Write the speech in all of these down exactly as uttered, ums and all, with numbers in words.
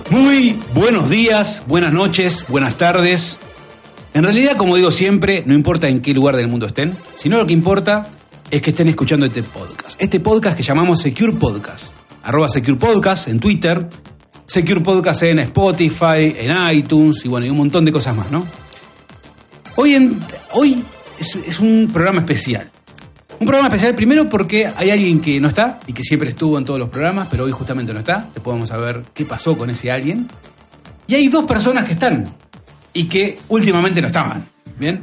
Muy buenos días, buenas noches, buenas tardes. En realidad, como digo siempre, no importa en qué lugar del mundo estén, sino lo que importa es que estén escuchando este podcast. Este podcast que llamamos Secure Podcast. Arroba Secure Podcast en Twitter, Secure Podcast en Spotify, en iTunes y bueno, y un montón de cosas más, ¿no? Hoy, en, hoy es, es un programa especial. Un programa especial primero porque hay alguien que no está y que siempre estuvo en todos los programas, pero hoy justamente no está. Después vamos a ver qué pasó con ese alguien. Y hay dos personas que están y que últimamente no estaban. ¿Bien?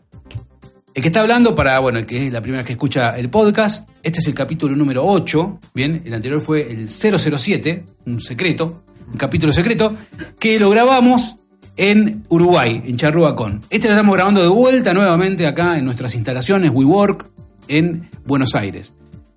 El que está hablando, para, bueno, el que es la primera vez que escucha el podcast, este es el capítulo número ocho. Bien, el anterior fue el cero cero siete, un secreto, un capítulo secreto, que lo grabamos en Uruguay, en Charrúa-Con. Este lo estamos grabando de vuelta nuevamente acá en nuestras instalaciones WeWork en Buenos Aires.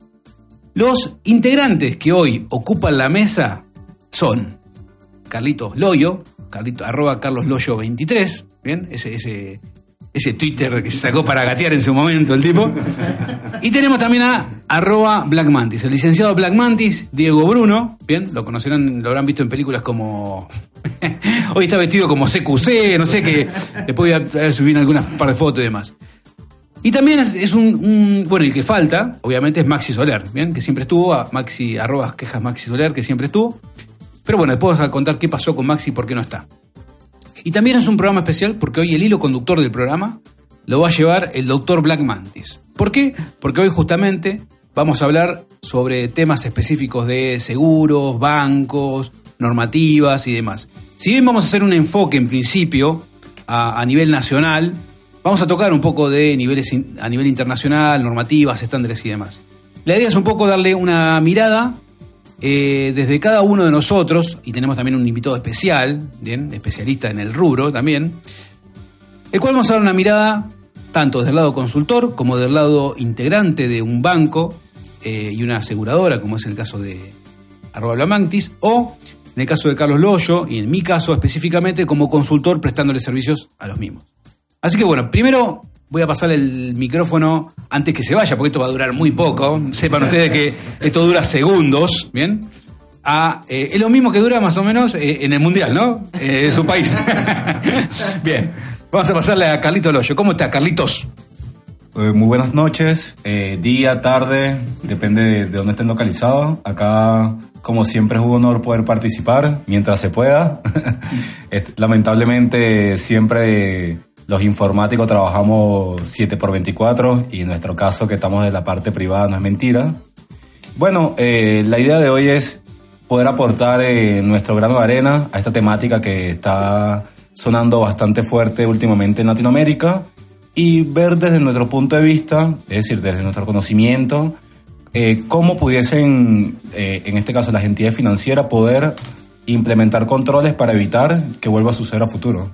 Los integrantes que hoy ocupan la mesa son Carlitos Loyo, Carlitos, arroba Carlos Loyo veintitrés, bien, ese, ese, ese Twitter que se sacó para gatear en su momento el tipo. Y tenemos también a arroba Black Mantis, el licenciado Black Mantis, Diego Bruno, bien, lo conocerán, lo habrán visto en películas como hoy está vestido como C Q C, no sé qué, después voy a subir algunas par de fotos y demás. Y también es, es un, un... Bueno, el que falta, obviamente, es Maxi Soler, ¿bien? Que siempre estuvo, a Maxi, arroba quejas Maxi Soler, que siempre estuvo. Pero bueno, después vamos a contar qué pasó con Maxi y por qué no está. Y también es un programa especial porque hoy el hilo conductor del programa lo va a llevar el doctor Black Mantis. ¿Por qué? Porque hoy justamente vamos a hablar sobre temas específicos de seguros, bancos, normativas y demás. Si bien vamos a hacer un enfoque en principio a, a nivel nacional, vamos a tocar un poco de niveles a nivel internacional, normativas, estándares y demás. La idea es un poco darle una mirada eh, desde cada uno de nosotros, y tenemos también un invitado especial, bien, especialista en el rubro también, el cual vamos a dar una mirada tanto desde el lado consultor como del lado integrante de un banco eh, y una aseguradora, como es el caso de arroba Blamantis, o en el caso de Carlos Loyo, y en mi caso específicamente como consultor prestándole servicios a los mismos. Así que bueno, primero voy a pasar el micrófono antes que se vaya, porque esto va a durar muy poco. Sepan ustedes que esto dura segundos, ¿bien? A, eh, es lo mismo que dura más o menos eh, en el Mundial, ¿no? Eh, en su país. Bien, vamos a pasarle a Carlitos Loyo. ¿Cómo está, Carlitos? Eh, muy buenas noches, eh, día, tarde, depende de, de dónde estén localizados. Acá, como siempre, es un honor poder participar mientras se pueda. Lamentablemente, siempre los informáticos trabajamos siete por veinticuatro y en nuestro caso, que estamos en la parte privada, no es mentira. Bueno, eh, la idea de hoy es poder aportar eh, nuestro grano de arena a esta temática que está sonando bastante fuerte últimamente en Latinoamérica y ver desde nuestro punto de vista, es decir, desde nuestro conocimiento, eh, cómo pudiesen, eh, en este caso las entidades financieras, poder implementar controles para evitar que vuelva a suceder a futuro.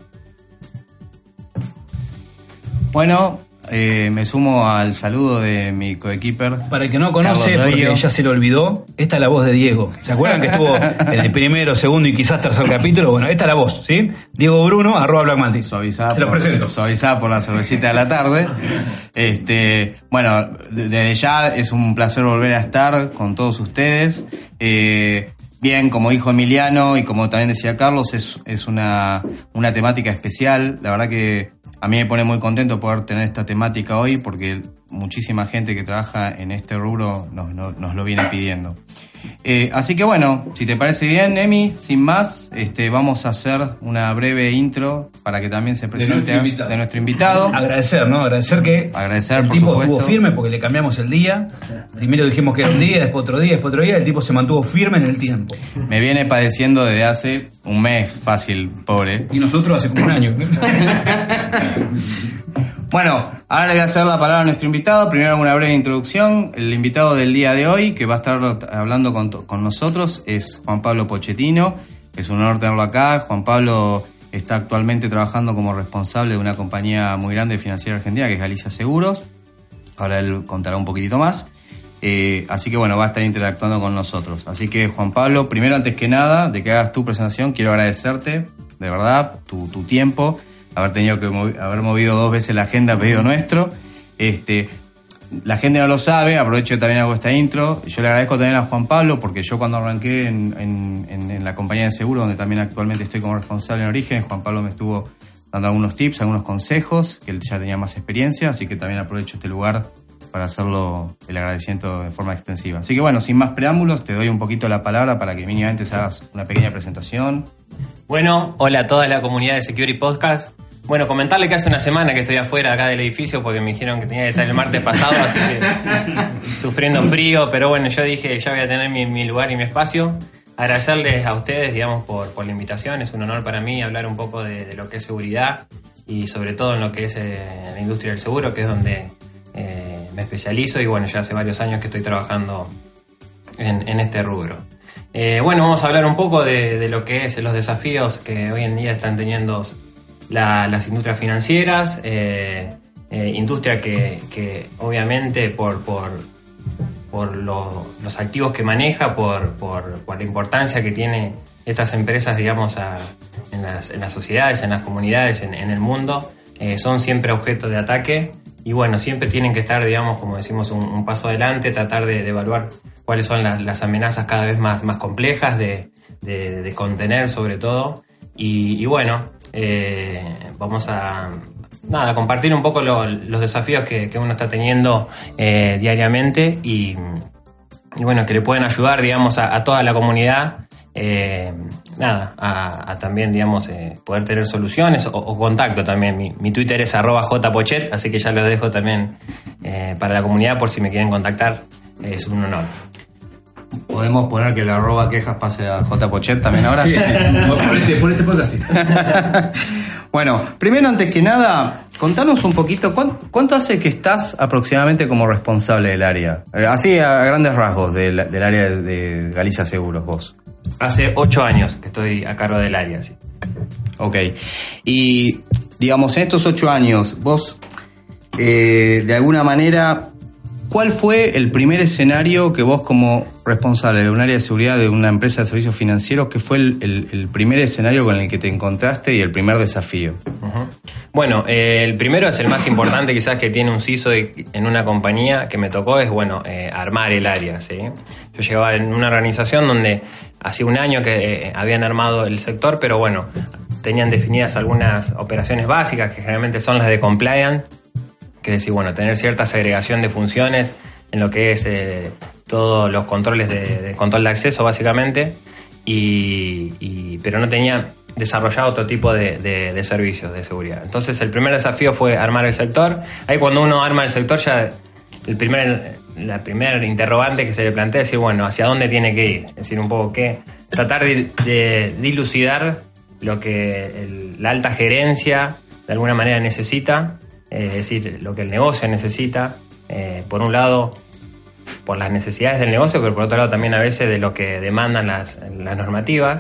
Bueno, eh, me sumo al saludo de mi coequiper. Para el que no conoce, porque ya se lo olvidó, esta es la voz de Diego. ¿Se acuerdan que estuvo en el primero, segundo y quizás tercer capítulo? Bueno, esta es la voz, ¿sí? Diego Bruno, arroba Black Mantis. Suavizada se los por, presento. Suavizada por la cervecita de la tarde. Este, bueno, desde ya es un placer volver a estar con todos ustedes. Eh, Bien, como dijo Emiliano y como también decía Carlos, es, es una, una temática especial. La verdad que a mí me pone muy contento poder tener esta temática hoy porque muchísima gente que trabaja en este rubro nos, nos, nos lo viene pidiendo. Eh, así que bueno, si te parece bien, Emi, sin más, este, vamos a hacer una breve intro para que también se presente de nuestro, de nuestro invitado. Agradecer, ¿no? Agradecer que Agradecer, el por tipo supuesto. estuvo firme porque le cambiamos el día. Primero dijimos que era un día, después otro día, después otro día. El tipo se mantuvo firme en el tiempo. Me viene padeciendo desde hace un mes fácil, pobre. Y nosotros hace como un año. Bueno, ahora le voy a hacer la palabra a nuestro invitado. Primero una breve introducción. El invitado del día de hoy, que va a estar hablando con, con nosotros, es Juan Pablo Pochettino. Es un honor tenerlo acá. Juan Pablo está actualmente trabajando como responsable de una compañía muy grande financiera argentina, que es Galicia Seguros. Ahora él contará un poquitito más. Eh, así que bueno, va a estar interactuando con nosotros. Así que Juan Pablo, primero, antes que nada, de que hagas tu presentación, quiero agradecerte, de verdad, tu, tu tiempo, haber tenido que movi- haber movido dos veces la agenda a pedido nuestro. Este, la gente no lo sabe, aprovecho también hago esta intro. Yo le agradezco también a Juan Pablo, porque yo cuando arranqué en, en, en, en la compañía de seguro, donde también actualmente estoy como responsable en Origen, Juan Pablo me estuvo dando algunos tips, algunos consejos, que él ya tenía más experiencia, así que también aprovecho este lugar para hacerlo el agradecimiento de forma extensiva. Así que bueno, sin más preámbulos, te doy un poquito la palabra para que mínimamente hagas una pequeña presentación. Bueno, hola a toda la comunidad de Security Podcast. Bueno, comentarle que hace una semana que estoy afuera acá del edificio porque me dijeron que tenía que estar el martes pasado, así que sufriendo frío, pero bueno, yo dije ya voy a tener mi, mi lugar y mi espacio. Agradecerles a ustedes, digamos, por, por la invitación. Es un honor para mí hablar un poco de, de lo que es seguridad y sobre todo en lo que es eh, la industria del seguro, que es donde eh, me especializo y bueno, ya hace varios años que estoy trabajando en, en este rubro. Eh, bueno, vamos a hablar un poco de, de lo que es los desafíos que hoy en día están teniendo la, las industrias financieras, eh, eh, industria que, que obviamente por, por, por lo, los activos que maneja, por, por, por la importancia que tiene estas empresas, digamos, a, en, las, en las sociedades, en las comunidades, en, en el mundo, eh, son siempre objeto de ataque y bueno, siempre tienen que estar, digamos, como decimos, un, un paso adelante, tratar de, de evaluar cuáles son las, las amenazas cada vez más, más complejas de, de, de contener sobre todo y, y bueno, eh, vamos a nada, compartir un poco lo, los desafíos que, que uno está teniendo eh, diariamente y, y bueno, que le pueden ayudar, digamos, a, a toda la comunidad eh, nada, a, a también, digamos, eh, poder tener soluciones o, o contacto también. Mi, mi Twitter es arroba jpochet, así que ya lo dejo también eh, para la comunidad por si me quieren contactar, eh, es un honor. ¿Podemos poner que la arroba quejas pase a jpochet también ahora? Sí, por este, por este podcast sí. Bueno, primero, antes que nada, contanos un poquito, ¿cuánto, cuánto hace que estás aproximadamente como responsable del área? Eh, así a grandes rasgos del, del área de, de Galicia Seguros, vos. Hace ocho años que estoy a cargo del área, sí. Ok. Y, digamos, en estos ocho años, vos, eh, de alguna manera, ¿cuál fue el primer escenario que vos como responsable de un área de seguridad de una empresa de servicios financieros, que fue el, el, el primer escenario con el que te encontraste y el primer desafío? Uh-huh. Bueno, eh, el primero es el más importante quizás que tiene un C I S O en una compañía que me tocó, es bueno, eh, armar el área, ¿sí? Yo llegaba en una organización donde hacía un año que eh, habían armado el sector, pero bueno, tenían definidas algunas operaciones básicas que generalmente son las de compliance, que es decir, bueno, tener cierta segregación de funciones en lo que es eh, todos los controles de, de control de acceso básicamente, y, y, pero no tenía desarrollado otro tipo de, de, de servicios de seguridad. Entonces el primer desafío fue armar el sector. Ahí cuando uno arma el sector ya el primer, la primer interrogante que se le plantea es decir, bueno, ¿hacia dónde tiene que ir? Es decir, un poco que tratar de, de dilucidar lo que el, la alta gerencia de alguna manera necesita, eh, es decir, lo que el negocio necesita, eh, por un lado por las necesidades del negocio, pero por otro lado también a veces de lo que demandan las, las normativas.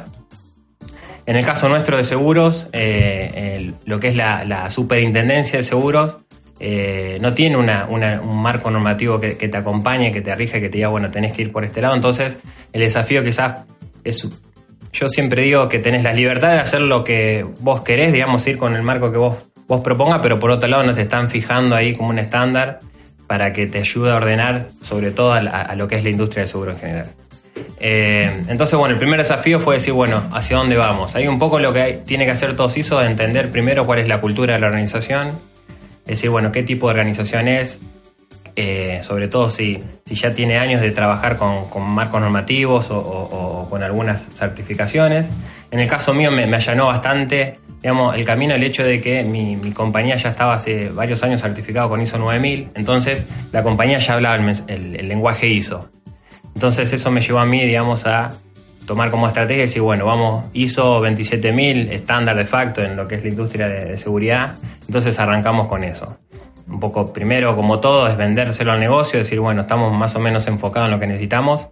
En el caso nuestro de seguros, eh, el, lo que es la, la superintendencia de seguros eh, no tiene una, una, un marco normativo que, que te acompañe, que te rige, que te diga, bueno, tenés que ir por este lado. Entonces, el desafío quizás es, yo siempre digo que tenés la libertad de hacer lo que vos querés, digamos, ir con el marco que vos, vos propongas, pero por otro lado no te están fijando ahí como un estándar para que te ayude a ordenar, sobre todo a, a lo que es la industria del seguro en general. Eh, entonces, bueno, el primer desafío fue decir, bueno, ¿hacia dónde vamos? Ahí un poco lo que hay, tiene que hacer todo C I S O es entender primero cuál es la cultura de la organización, es decir, bueno, qué tipo de organización es, eh, sobre todo si, si ya tiene años de trabajar con, con marcos normativos o, o, o con algunas certificaciones. En el caso mío me, me allanó bastante, digamos, el camino, el hecho de que mi, mi compañía ya estaba hace varios años certificado con I S O nueve mil, entonces la compañía ya hablaba el, el, el lenguaje I S O. Entonces eso me llevó a mí, digamos, a tomar como estrategia y decir, bueno, vamos, I S O veintisiete mil, estándar de facto en lo que es la industria de, de seguridad, entonces arrancamos con eso. Un poco, primero, como todo, es vendérselo al negocio, decir, bueno, estamos más o menos enfocados en lo que necesitamos.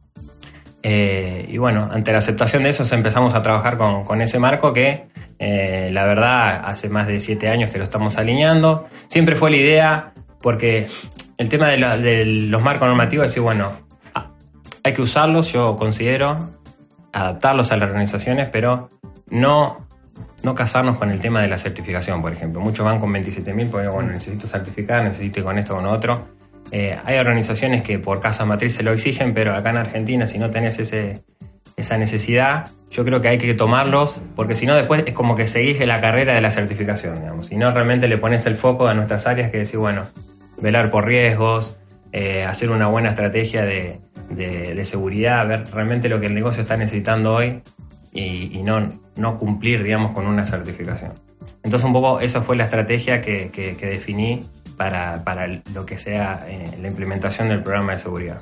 Eh, y bueno, ante la aceptación de eso empezamos a trabajar con, con ese marco que, eh, la verdad, hace más de siete años que lo estamos alineando. Siempre fue la idea, porque el tema de, la, de los marcos normativos es decir, bueno, hay que usarlos, yo considero, adaptarlos a las organizaciones, pero no, no casarnos con el tema de la certificación, por ejemplo. Muchos van con veintisiete mil porque, bueno, necesito certificar, necesito ir con esto o con otro. Eh, hay organizaciones que por casa matriz se lo exigen, pero acá en Argentina, si no tenés ese, esa necesidad, yo creo que hay que tomarlos, porque si no después es como que seguís en la carrera de la certificación, digamos. Si no, realmente le pones el foco a nuestras áreas, que decir, bueno, velar por riesgos, eh, hacer una buena estrategia de, de, de seguridad, ver realmente lo que el negocio está necesitando hoy y, y no, no cumplir, digamos, con una certificación. Entonces un poco esa fue la estrategia que, que, que definí para, para lo que sea eh, la implementación del programa de seguridad.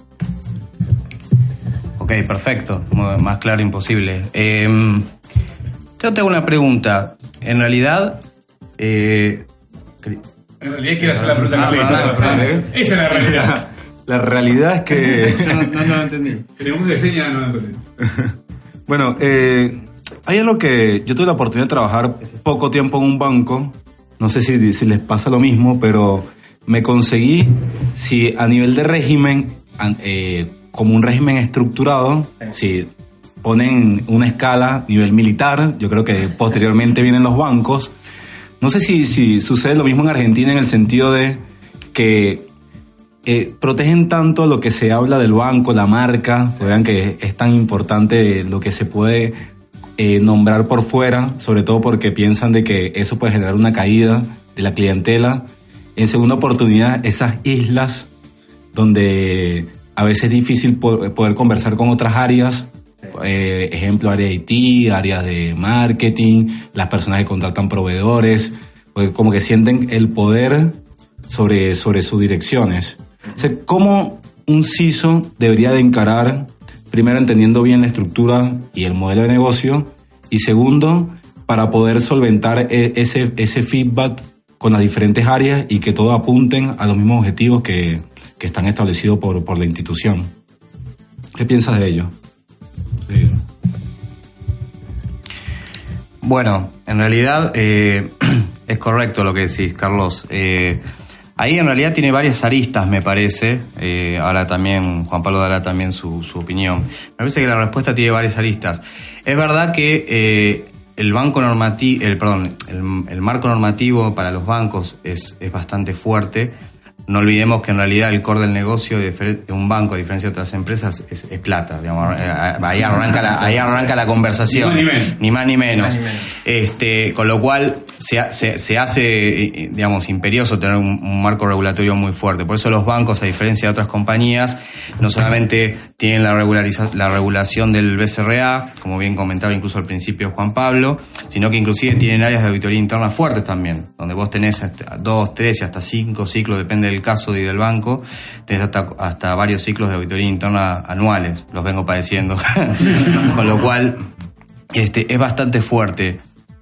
Ok, perfecto, más claro imposible. Eh, yo te hago una pregunta. En realidad... Eh, en realidad quiero hacer la pregunta que Esa es la realidad. La realidad es que... no, no, no lo entendí. Tenemos de señas, no lo entendí. Bueno, eh, hay algo que yo tuve la oportunidad de trabajar poco tiempo en un banco. No sé si, si les pasa lo mismo, pero me conseguí, si a nivel de régimen, eh, como un régimen estructurado, si ponen una escala a nivel militar, yo creo que posteriormente vienen los bancos. No sé si, si sucede lo mismo en Argentina en el sentido de que eh, protegen tanto lo que se habla del banco, la marca, que vean que es tan importante lo que se puede eh, nombrar por fuera, sobre todo porque piensan de que eso puede generar una caída de la clientela. En segunda oportunidad, esas islas donde a veces es difícil poder conversar con otras áreas, eh, ejemplo, área de I T, áreas de marketing, las personas que contratan proveedores, pues como que sienten el poder sobre, sobre sus direcciones. O sea, ¿cómo un C I S O debería de encarar, primero entendiendo bien la estructura y el modelo de negocio, y segundo, para poder solventar ese, ese feedback con las diferentes áreas y que todos apunten a los mismos objetivos que, que están establecidos por, por la institución? ¿Qué piensas de ello? Sí. Bueno, en realidad eh, es correcto lo que decís, Carlos. Eh, ahí en realidad tiene varias aristas, me parece. Eh, ahora también, Juan Pablo dará también su, su opinión. Me parece que la respuesta tiene varias aristas. Es verdad que eh, el banco normativo, el perdón, el, el marco normativo para los bancos es, es bastante fuerte. No olvidemos que en realidad el core del negocio de un banco, a diferencia de otras empresas, es, es plata. Digamos, ahí arranca la, ahí arranca la conversación. Ni más ni menos. Ni más ni menos. Ni más ni menos. Este, con lo cual se, se, se hace, digamos, imperioso tener un, un marco regulatorio muy fuerte. Por eso los bancos, a diferencia de otras compañías, no solamente tienen la, regulariza, la regulación del B C R A, como bien comentaba incluso al principio Juan Pablo, sino que inclusive tienen áreas de auditoría interna fuertes también, donde vos tenés hasta dos, tres y hasta cinco ciclos, depende del caso y del banco, tenés hasta, hasta varios ciclos de auditoría interna anuales, los vengo padeciendo, con lo cual este, es bastante fuerte.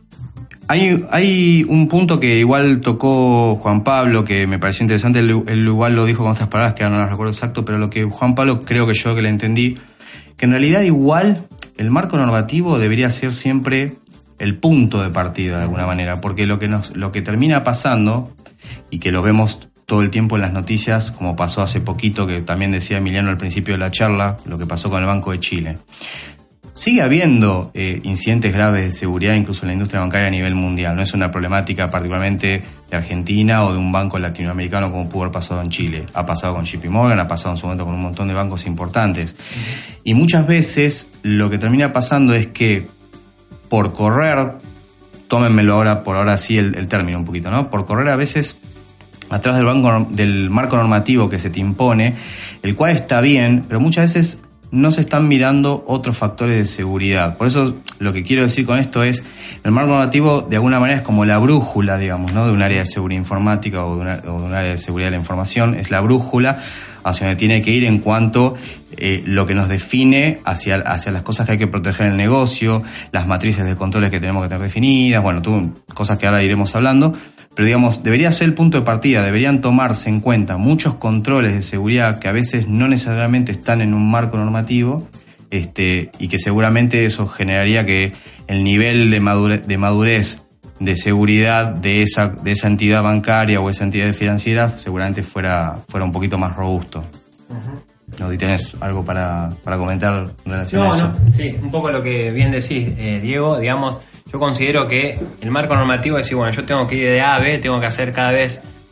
Hay, hay un punto que igual tocó Juan Pablo, que me pareció interesante, él, él igual lo dijo con otras palabras, que ahora no las recuerdo exacto, pero lo que Juan Pablo creo que yo que le entendí, que en realidad igual el marco normativo debería ser siempre el punto de partida de alguna manera, porque lo que, nos, lo que termina pasando, y que lo vemos todo el tiempo en las noticias, como pasó hace poquito, que también decía Emiliano al principio de la charla, lo que pasó con el Banco de Chile. Sigue habiendo eh, incidentes graves de seguridad incluso en la industria bancaria a nivel mundial. No es una problemática particularmente de Argentina o de un banco latinoamericano como pudo haber pasado en Chile. Ha pasado con J P Morgan, ha pasado en su momento con un montón de bancos importantes. Uh-huh. Y muchas veces lo que termina pasando es que por correr, tómenmelo ahora, por ahora sí el, el término un poquito, ¿no? Por correr a veces atrás del, banco, del marco normativo que se te impone, el cual está bien, pero muchas veces no se están mirando otros factores de seguridad. Por eso lo que quiero decir con esto es, el marco normativo de alguna manera es como la brújula, digamos, ¿no? De un área de seguridad informática o de, una, o de un área de seguridad de la información, es la brújula hacia donde tiene que ir en cuanto eh, lo que nos define hacia, hacia las cosas que hay que proteger en el negocio, las matrices de controles que tenemos que tener definidas, bueno, tú, cosas que ahora iremos hablando. Pero digamos, debería ser el punto de partida, deberían tomarse en cuenta muchos controles de seguridad que a veces no necesariamente están en un marco normativo, este, y que seguramente eso generaría que el nivel de madurez, de madurez de seguridad de esa, de esa entidad bancaria o esa entidad financiera seguramente fuera, fuera un poquito más robusto. Uh-huh. ¿No? ¿Y tenés algo para, para comentar en relación no, a eso? No, sí, un poco lo que bien decís, eh, Diego, digamos. Yo considero que el marco normativo es decir, bueno, yo tengo que ir de A a B, tengo que hacer cada vez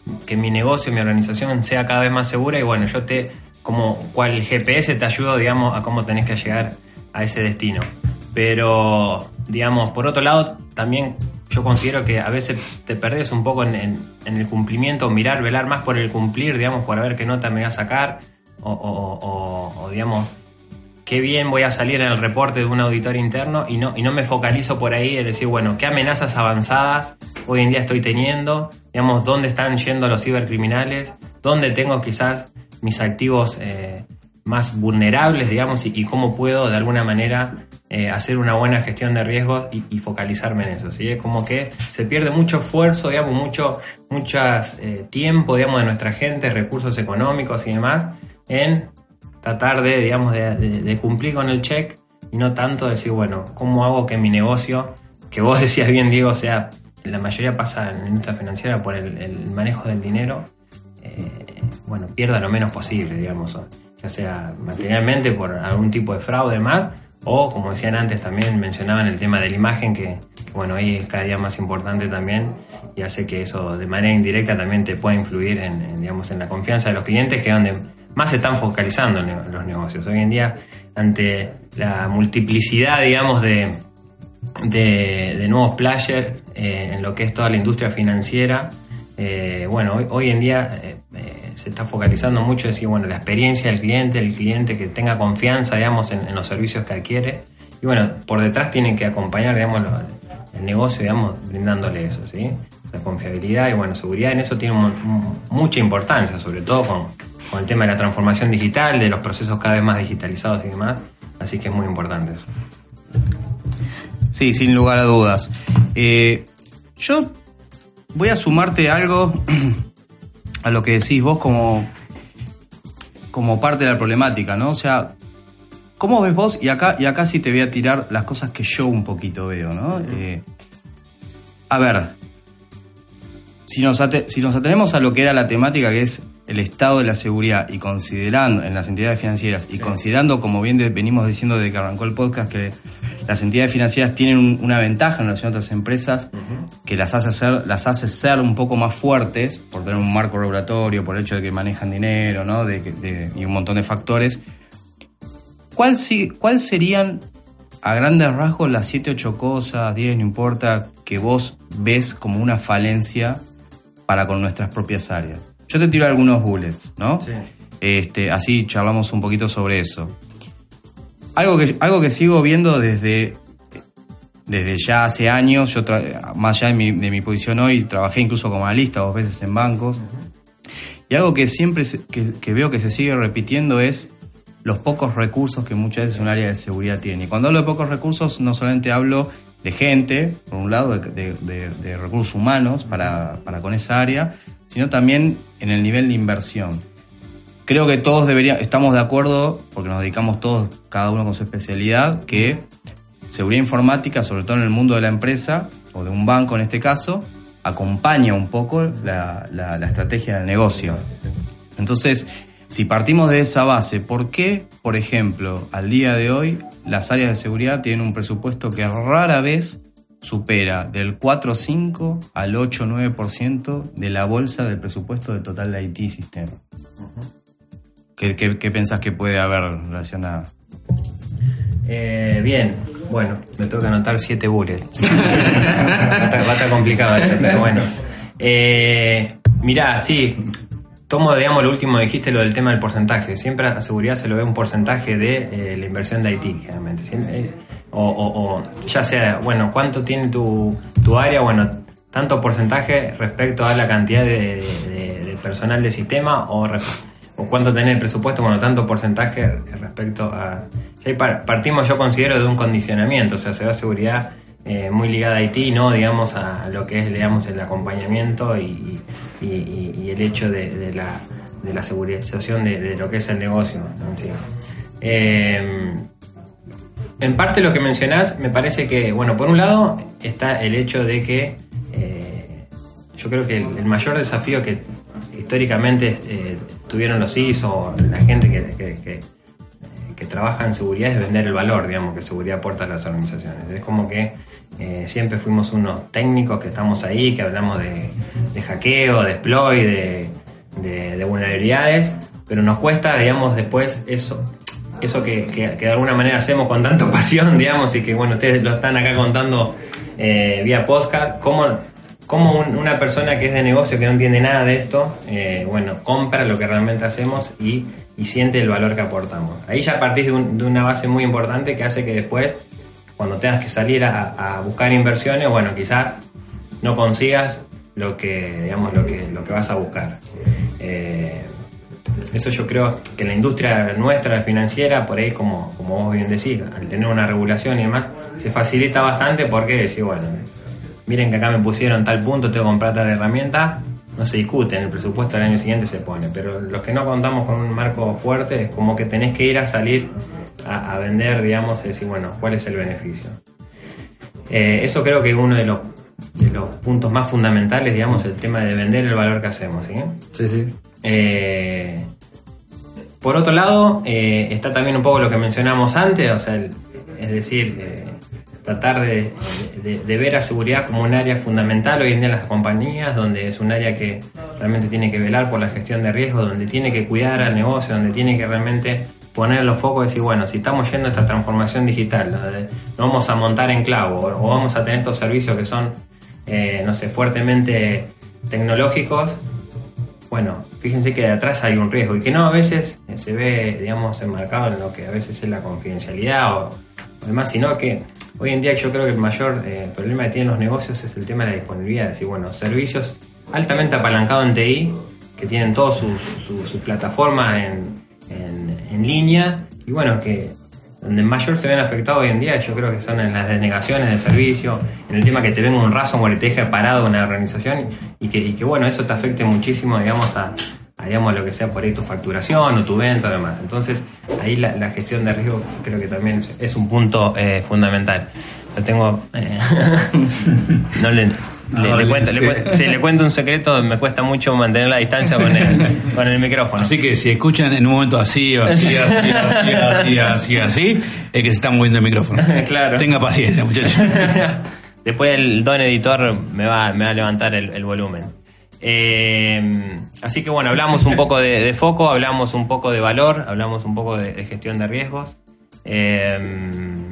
que mi negocio, mi organización sea cada vez más segura y bueno, yo te, como cual G P S te ayudo, digamos, a cómo tenés que llegar a ese destino. Pero, digamos, por otro lado, también yo considero que a veces te perdés un poco en, en, en el cumplimiento, mirar, velar más por el cumplir, digamos, por ver qué nota me va a sacar, o, o, o, o digamos, qué bien voy a salir en el reporte de un auditor interno y no, y no me focalizo por ahí en decir, bueno, qué amenazas avanzadas hoy en día estoy teniendo, digamos, dónde están yendo los cibercriminales, dónde tengo quizás mis activos eh, más vulnerables, digamos, y, y cómo puedo de alguna manera eh, hacer una buena gestión de riesgos y, y focalizarme en eso, ¿sí? Es como que se pierde mucho esfuerzo, digamos, mucho muchas, eh, tiempo, digamos, de nuestra gente, recursos económicos y demás, en tratar de, digamos, de, de, de cumplir con el check y no tanto decir, bueno, ¿cómo hago que mi negocio, que vos decías bien, Diego, sea, la mayoría pasa en la industria financiera por el, el manejo del dinero, eh, bueno, pierda lo menos posible, digamos, ya sea materialmente por algún tipo de fraude más, o como decían antes también, mencionaban el tema de la imagen, que, que bueno, hoy es cada día más importante también y hace que eso de manera indirecta también te pueda influir en, en, digamos, en la confianza de los clientes, que es donde más se están focalizando en los negocios. Hoy en día, ante la multiplicidad, digamos, de, de, de nuevos players eh, en lo que es toda la industria financiera, eh, bueno, hoy, hoy en día eh, eh, se está focalizando mucho en decir, bueno, la experiencia del cliente, el cliente que tenga confianza, digamos, en, en los servicios que adquiere. Y bueno, por detrás tienen que acompañar, digamos, lo, el negocio, digamos, brindándole eso, ¿sí? La confiabilidad y, bueno, seguridad en eso tiene un, un, mucha importancia, sobre todo con, con el tema de la transformación digital, de los procesos cada vez más digitalizados y demás. Así que es muy importante eso. Sí, sin lugar a dudas. Eh, yo voy a sumarte algo a lo que decís vos como, como parte de la problemática, ¿no? O sea, ¿cómo ves vos? Y acá, y acá sí te voy a tirar las cosas que yo un poquito veo, ¿no? Eh, a ver, si nos, ate- si nos atenemos a lo que era la temática, que es el estado de la seguridad, y considerando en las entidades financieras, y sí, considerando, como bien de, venimos diciendo desde que arrancó el podcast, que las entidades financieras tienen un, una ventaja en relación a otras empresas, uh-huh, que las hace ser, las hace ser un poco más fuertes, por tener un marco regulatorio, por el hecho de que manejan dinero, ¿no? de, de, y un montón de factores. ¿Cuál, si, ¿Cuál serían, a grandes rasgos, las siete, ocho cosas, diez, no importa, que vos ves como una falencia para con nuestras propias áreas? Yo te tiro algunos bullets, ¿no? Sí. Este, así charlamos un poquito sobre eso. Algo que, algo que sigo viendo desde, desde ya hace años, yo tra- más allá de mi, de mi posición hoy, trabajé incluso como analista dos veces en bancos, uh-huh, y algo que siempre se, que, que veo que se sigue repitiendo es los pocos recursos que muchas veces un área de seguridad tiene. Y cuando hablo de pocos recursos, no solamente hablo de gente, por un lado, de, de, de, de recursos humanos para, para con esa área, sino también en el nivel de inversión. Creo que todos deberíamos, estamos de acuerdo, porque nos dedicamos todos, cada uno con su especialidad, que seguridad informática, sobre todo en el mundo de la empresa, o de un banco en este caso, acompaña un poco la, la, la estrategia del negocio. Entonces, si partimos de esa base, ¿por qué, por ejemplo, al día de hoy, las áreas de seguridad tienen un presupuesto que rara vez supera del cuatro o cinco al ocho o nueve por ciento de la bolsa del presupuesto del total de I T y sistema? Uh-huh. ¿Qué, qué, ¿Qué pensás que puede haber relacionado? Eh, bien, bueno, me tengo que anotar siete bullets. va, a estar, va a estar complicado esto, pero bueno. Eh, mirá, sí, tomo, digamos, lo último que dijiste, lo del tema del porcentaje. Siempre a seguridad se lo ve un porcentaje de eh, la inversión de I T, generalmente. Siempre, eh, O, o, o ya sea, bueno, ¿cuánto tiene tu, tu área? Bueno, tanto porcentaje respecto a la cantidad de, de, de personal de sistema, o, o cuánto tenés el presupuesto, bueno, tanto porcentaje respecto a... Ya partimos, yo considero, de un condicionamiento, o sea, se ve seguridad eh, muy ligada a I T, no, digamos, a lo que es, digamos, el acompañamiento y, y, y, y el hecho de, de, la, de la segurización de, de lo que es el negocio, ¿no? Sí. Eh, En parte lo que mencionás, me parece que, bueno, por un lado está el hecho de que eh, yo creo que el, el mayor desafío que históricamente eh, tuvieron los I S O, la gente que, que, que, que trabaja en seguridad, es vender el valor, digamos, que seguridad aporta a las organizaciones. Es como que Eh, siempre fuimos unos técnicos que estamos ahí, que hablamos de, de hackeo, de exploit, de, de, de vulnerabilidades, pero nos cuesta, digamos, después eso, eso que, que, que de alguna manera hacemos con tanta pasión, digamos, y que bueno, ustedes lo están acá contando eh, vía podcast, cómo, cómo un, una persona que es de negocio, que no entiende nada de esto, eh, bueno, compra lo que realmente hacemos y, y siente el valor que aportamos. Ahí ya partís de, un, de una base muy importante que hace que después, cuando tengas que salir a, a buscar inversiones, bueno, quizás no consigas lo que, digamos, lo que, lo que vas a buscar. Eh, eso yo creo que en la industria nuestra, la financiera, por ahí, como, como vos bien decís, al tener una regulación y demás, se facilita bastante porque decís, bueno, miren que acá me pusieron tal punto, tengo que comprar tal herramienta, no se discute, en el presupuesto del año siguiente se pone, pero los que no contamos con un marco fuerte, es como que tenés que ir a salir a, a vender, digamos, y decir, bueno, ¿cuál es el beneficio? Eh, eso creo que es uno de los, de los puntos más fundamentales, digamos, el tema de vender el valor que hacemos, ¿sí? Sí, sí. Eh, por otro lado, eh, está también un poco lo que mencionamos antes, o sea, el, es decir, eh, tratar de, de, de ver a seguridad como un área fundamental hoy en día en las compañías, donde es un área que realmente tiene que velar por la gestión de riesgos, donde tiene que cuidar al negocio, donde tiene que realmente poner los focos y decir, bueno, si estamos yendo a esta transformación digital, donde no vamos a montar en clavo o vamos a tener estos servicios que son, eh, no sé, fuertemente tecnológicos, bueno, fíjense que de atrás hay un riesgo y que no a veces se ve, digamos, enmarcado en lo que a veces es la confidencialidad o, o demás, sino que hoy en día yo creo que el mayor eh, problema que tienen los negocios es el tema de la disponibilidad, es decir, bueno, servicios altamente apalancados en T I, que tienen todas sus su, su plataformas en, en, en línea, y bueno, que donde mayor se ven afectados hoy en día yo creo que son en las denegaciones de servicio, en el tema que te venga un ransomware y te deje parado una organización y que, y que bueno, eso te afecte muchísimo, digamos, a, a digamos, lo que sea por ahí tu facturación o tu venta o demás. Entonces ahí la, la gestión de riesgo creo que también es, es un punto eh, fundamental. Lo tengo eh, no le Le, No, le, cuento, sí. le, cuento, sí, le cuento un secreto, me cuesta mucho mantener la distancia con el, con el micrófono. Así que si escuchan en un momento así, así, así, así, así, así, así, es que se está moviendo el micrófono. Claro. Tenga paciencia, muchachos. Después el don editor me va, me va a levantar el, el volumen. Eh, así que bueno, hablamos un poco de, de foco, hablamos un poco de valor, hablamos un poco de, de gestión de riesgos. Eh,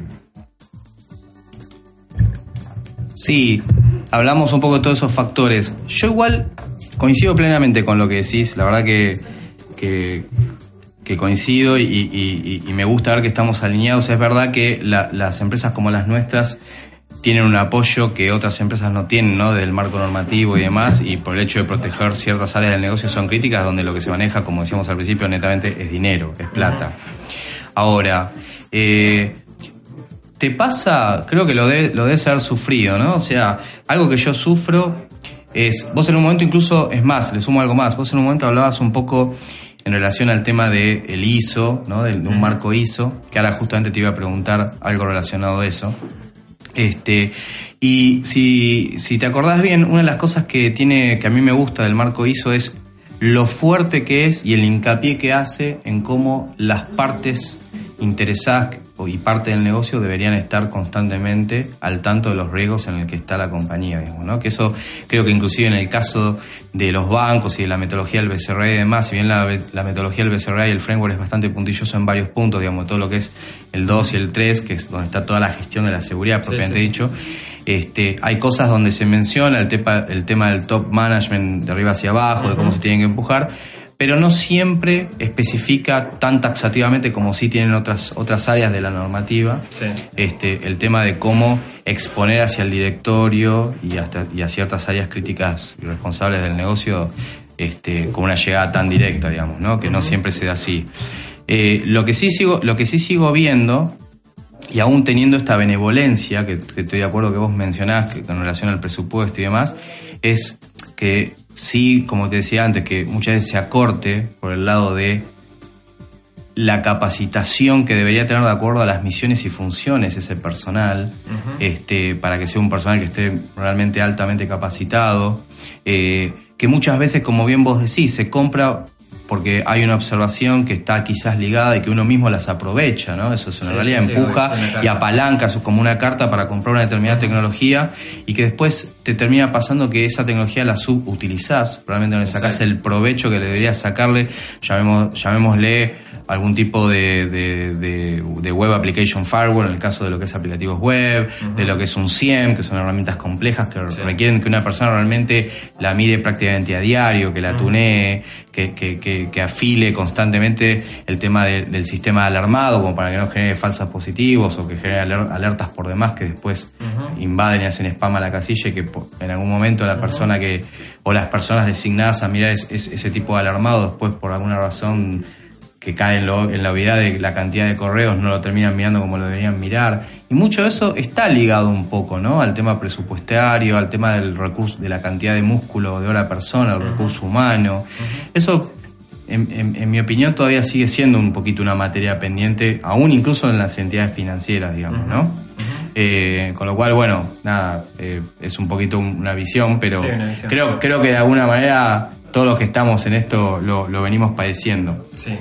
Sí, hablamos un poco de todos esos factores. Yo igual coincido plenamente con lo que decís, la verdad que, que, que coincido y, y, y me gusta ver que estamos alineados. Es verdad que la, las empresas como las nuestras tienen un apoyo que otras empresas no tienen, ¿no? Del marco normativo y demás, y por el hecho de proteger ciertas áreas del negocio son críticas, donde lo que se maneja, como decíamos al principio, netamente es dinero, es plata. Ahora, eh... ¿te pasa? Creo que lo debe, lo debes haber sufrido, ¿no? O sea, algo que yo sufro es... Vos en un momento incluso, es más, le sumo algo más. Vos en un momento hablabas un poco en relación al tema del I S O, ¿no? De, de un marco I S O, que ahora justamente te iba a preguntar algo relacionado a eso. Este, y si, si te acordás bien, una de las cosas que tiene, que a mí me gusta del marco I S O es lo fuerte que es y el hincapié que hace en cómo las partes interesadas y parte del negocio deberían estar constantemente al tanto de los riesgos en el que está la compañía, digamos, ¿no? Que eso creo que inclusive en el caso de los bancos y de la metodología del B C R A y demás, si bien la, la metodología del B C R A y el framework es bastante puntilloso en varios puntos, digamos, todo lo que es el dos y el tres, que es donde está toda la gestión de la seguridad propiamente sí, sí. dicho, este, hay cosas donde se menciona el, tepa, el tema del top management de arriba hacia abajo, uh-huh. de cómo se tienen que empujar, pero no siempre especifica tan taxativamente como sí tienen otras otras áreas de la normativa, sí. este, el tema de cómo exponer hacia el directorio y hasta y a ciertas áreas críticas y responsables del negocio este, con una llegada tan directa, digamos, ¿no? Que uh-huh. no siempre se da así. Eh, lo que sí sigo, lo que sí sigo viendo, y aún teniendo esta benevolencia, que, que estoy de acuerdo que vos mencionás, que con relación al presupuesto y demás, es que sí, como te decía antes, que muchas veces se acorte por el lado de la capacitación que debería tener de acuerdo a las misiones y funciones ese personal, uh-huh. este, para que sea un personal que esté realmente altamente capacitado, eh, que muchas veces, como bien vos decís, se compra porque hay una observación que está quizás ligada y que uno mismo las aprovecha, ¿no? Eso es, en sí, realidad sí, empuja sí, y apalanca, eso es como una carta para comprar una determinada tecnología, y que después te termina pasando que esa tecnología la subutilizás, realmente no le sacás el provecho que le deberías sacarle, llamemos, llamémosle algún tipo de, de, de, de web application firewall, en el caso de lo que es aplicativos web, uh-huh. de lo que es un C I E M, que son herramientas complejas que sí. requieren que una persona realmente la mire prácticamente a diario, que la uh-huh. tunee, que, que, que, que afile constantemente el tema de, del sistema alarmado, como para que no genere falsos positivos o que genere alertas por demás que después uh-huh. invaden y hacen spam a la casilla, y que en algún momento la uh-huh. persona que, o las personas designadas a mirar es, es, ese tipo de alarmado, después por alguna razón que cae en, lo, en la obviedad de la cantidad de correos, no lo terminan mirando como lo deberían mirar. Y mucho de eso está ligado un poco, ¿no? Al tema presupuestario, al tema del recurso, de la cantidad de músculo de hora persona, el recurso humano. Uh-huh. Eso, en, en, en mi opinión, todavía sigue siendo un poquito una materia pendiente, aún incluso en las entidades financieras, digamos, ¿no? Uh-huh. Eh, con lo cual, bueno, nada, eh, es un poquito una visión, pero sí, una visión. Creo, creo que de alguna manera todos los que estamos en esto lo, lo venimos padeciendo. Sí.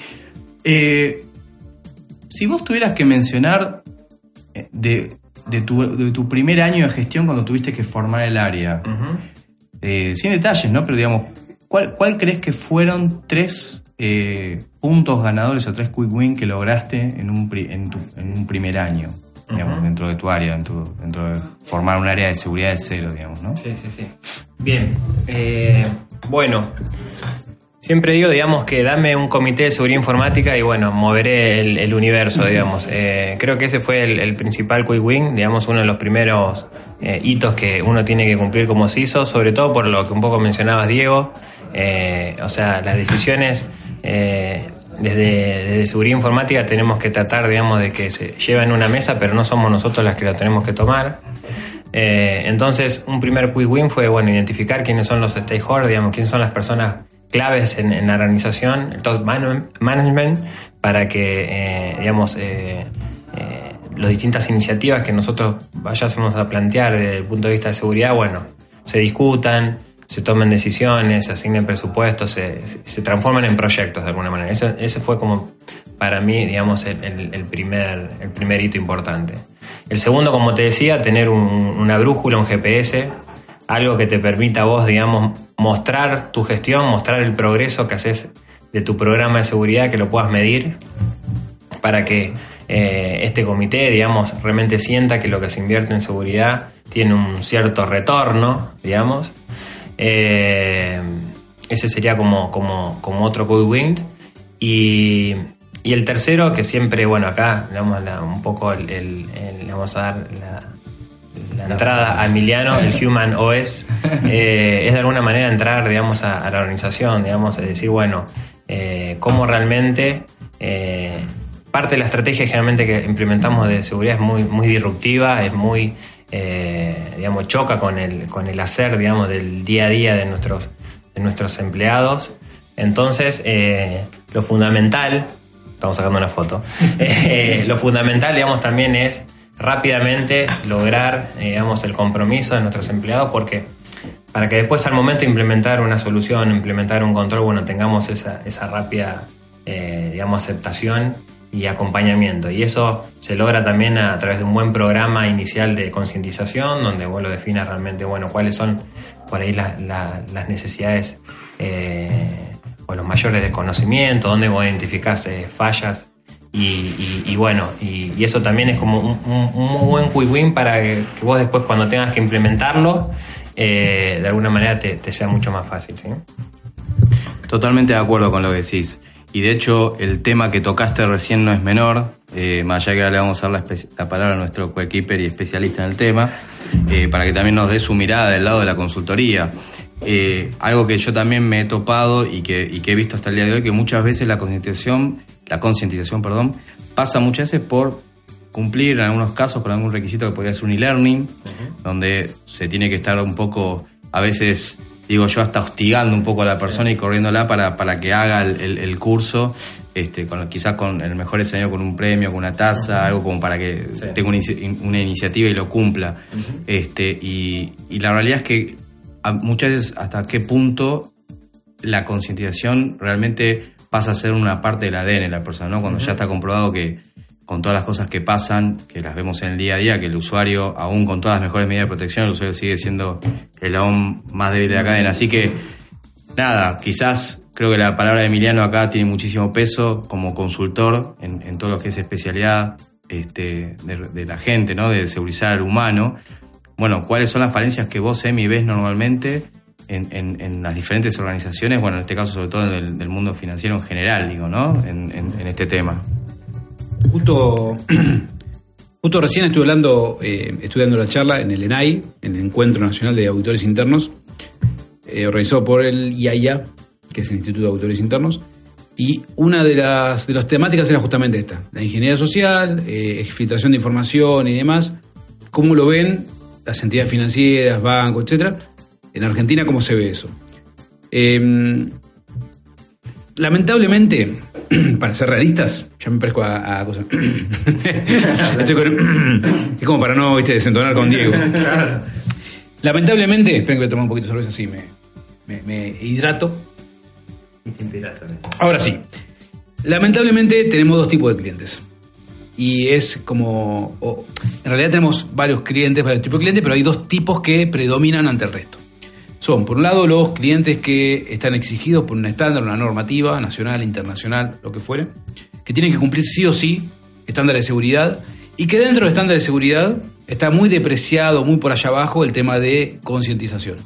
Eh, si vos tuvieras que mencionar de, de, tu, de tu primer año de gestión cuando tuviste que formar el área, uh-huh. eh, sin detalles, ¿no? Pero digamos, ¿cuál, cuál crees que fueron tres eh, puntos ganadores o tres quick win que lograste en un, en tu, en un primer año, digamos, uh-huh. dentro de tu área, dentro, dentro de formar un área de seguridad de cero, digamos, ¿no? Sí, sí, sí. Bien, eh, bueno... Siempre digo, digamos, que dame un comité de seguridad informática y, bueno, moveré el, el universo, digamos. Eh, creo que ese fue el, el principal quick win, digamos, uno de los primeros eh, hitos que uno tiene que cumplir como C I S O, sobre todo por lo que un poco mencionabas, Diego. Eh, o sea, las decisiones eh, desde, desde seguridad informática tenemos que tratar, digamos, de que se lleven una mesa, pero no somos nosotros las que la tenemos que tomar. Eh, entonces, un primer quick win fue, bueno, identificar quiénes son los stakeholders, digamos, quiénes son las personas claves en, en la organización, el top management, para que, eh, digamos, eh, eh, las distintas iniciativas que nosotros vayásemos a plantear desde el punto de vista de seguridad, bueno, se discutan, se tomen decisiones, se asignen presupuestos, se, se transforman en proyectos de alguna manera. Eso, ese fue como, para mí, digamos, el, el, el, primer, el primer hito importante. El segundo, como te decía, tener un, una brújula, un G P S, algo que te permita a vos, digamos, mostrar tu gestión, mostrar el progreso que haces de tu programa de seguridad, que lo puedas medir, para que eh, este comité, digamos, realmente sienta que lo que se invierte en seguridad tiene un cierto retorno, digamos. Eh, ese sería como, como, como otro quick win. Y, y el tercero, que siempre, bueno, acá le vamos a un poco el, el, el, le vamos a dar la... la entrada a Emiliano, el Human O S, eh, es de alguna manera entrar, digamos, a, a la organización, digamos, es decir, bueno, eh, cómo realmente eh, parte de la estrategia generalmente que implementamos de seguridad es muy, muy disruptiva, es muy, eh, digamos, choca con el, con el hacer, digamos, del día a día de nuestros, de nuestros empleados. Entonces, eh, lo fundamental, estamos sacando una foto, eh, lo fundamental, digamos, también es rápidamente lograr, eh, digamos, el compromiso de nuestros empleados, porque para que después al momento de implementar una solución, implementar un control, bueno, tengamos esa, esa rápida, eh, digamos, aceptación y acompañamiento. Y eso se logra también a través de un buen programa inicial de concientización, donde vos lo definas realmente, bueno, cuáles son por ahí la, la, las necesidades eh, o los mayores desconocimientos, dónde vos identificás eh, fallas. Y, y, y bueno, y, y eso también es como un, un, un muy buen quick win para que, que vos después, cuando tengas que implementarlo, eh, de alguna manera te, te sea mucho más fácil, ¿sí? Totalmente de acuerdo con lo que decís. Y de hecho, el tema que tocaste recién no es menor, eh, más allá que ahora le vamos a dar la, espe- la palabra a nuestro coequiper y especialista en el tema, eh, para que también nos dé su mirada del lado de la consultoría. Eh, algo que yo también me he topado y que, y que he visto hasta el día de hoy, que muchas veces la concientización, la concientización, perdón, pasa muchas veces por cumplir en algunos casos con algún requisito que podría ser un e-learning, uh-huh. donde se tiene que estar un poco, a veces, digo yo, hasta hostigando un poco a la persona y corriéndola para, para que haga el, el, el curso, este, con, quizás con el mejor escenario, con un premio, con una taza, uh-huh. algo como para que sí. tenga una, una iniciativa y lo cumpla. Uh-huh. este, y, y la realidad es que muchas veces hasta qué punto la concientización realmente pasa a ser una parte del A D N de la persona, ¿no? Cuando uh-huh. ya está comprobado que con todas las cosas que pasan, que las vemos en el día a día, que el usuario, aún con todas las mejores medidas de protección, el usuario sigue siendo el aún más débil de la cadena. Así que, nada, quizás creo que la palabra de Emiliano acá tiene muchísimo peso como consultor en, en todo lo que es especialidad este, de, de la gente, ¿no? De segurizar al humano. Bueno, ¿cuáles son las falencias que vos, Emi, ves normalmente en, en, en las diferentes organizaciones? Bueno, en este caso, sobre todo en el del mundo financiero en general, digo, ¿no? En, en, en este tema. Justo, justo recién estuve hablando, eh, estudiando la charla en el E N A I, en el Encuentro Nacional de Auditores Internos, eh, organizado por el I A I A, que es el Instituto de Auditores Internos, y una de las, de las temáticas era justamente esta, la ingeniería social, eh, exfiltración de información y demás, cómo lo ven las entidades financieras, bancos, etcétera. En Argentina, ¿cómo se ve eso? Eh, lamentablemente, para ser realistas, ya me parezco a, a cosas. Estoy con, es como para no, viste, desentonar con Diego. Lamentablemente, esperen que voy a tomar un poquito de cerveza así, me, me, me hidrato. Ahora sí. Lamentablemente tenemos dos tipos de clientes. Y es como... Oh, en realidad tenemos varios clientes, varios tipos de clientes, pero hay dos tipos que predominan ante el resto. Son, por un lado, los clientes que están exigidos por un estándar, una normativa nacional, internacional, lo que fuere, que tienen que cumplir sí o sí estándares de seguridad, y que dentro del estándar de seguridad está muy depreciado, muy por allá abajo, el tema de concientización.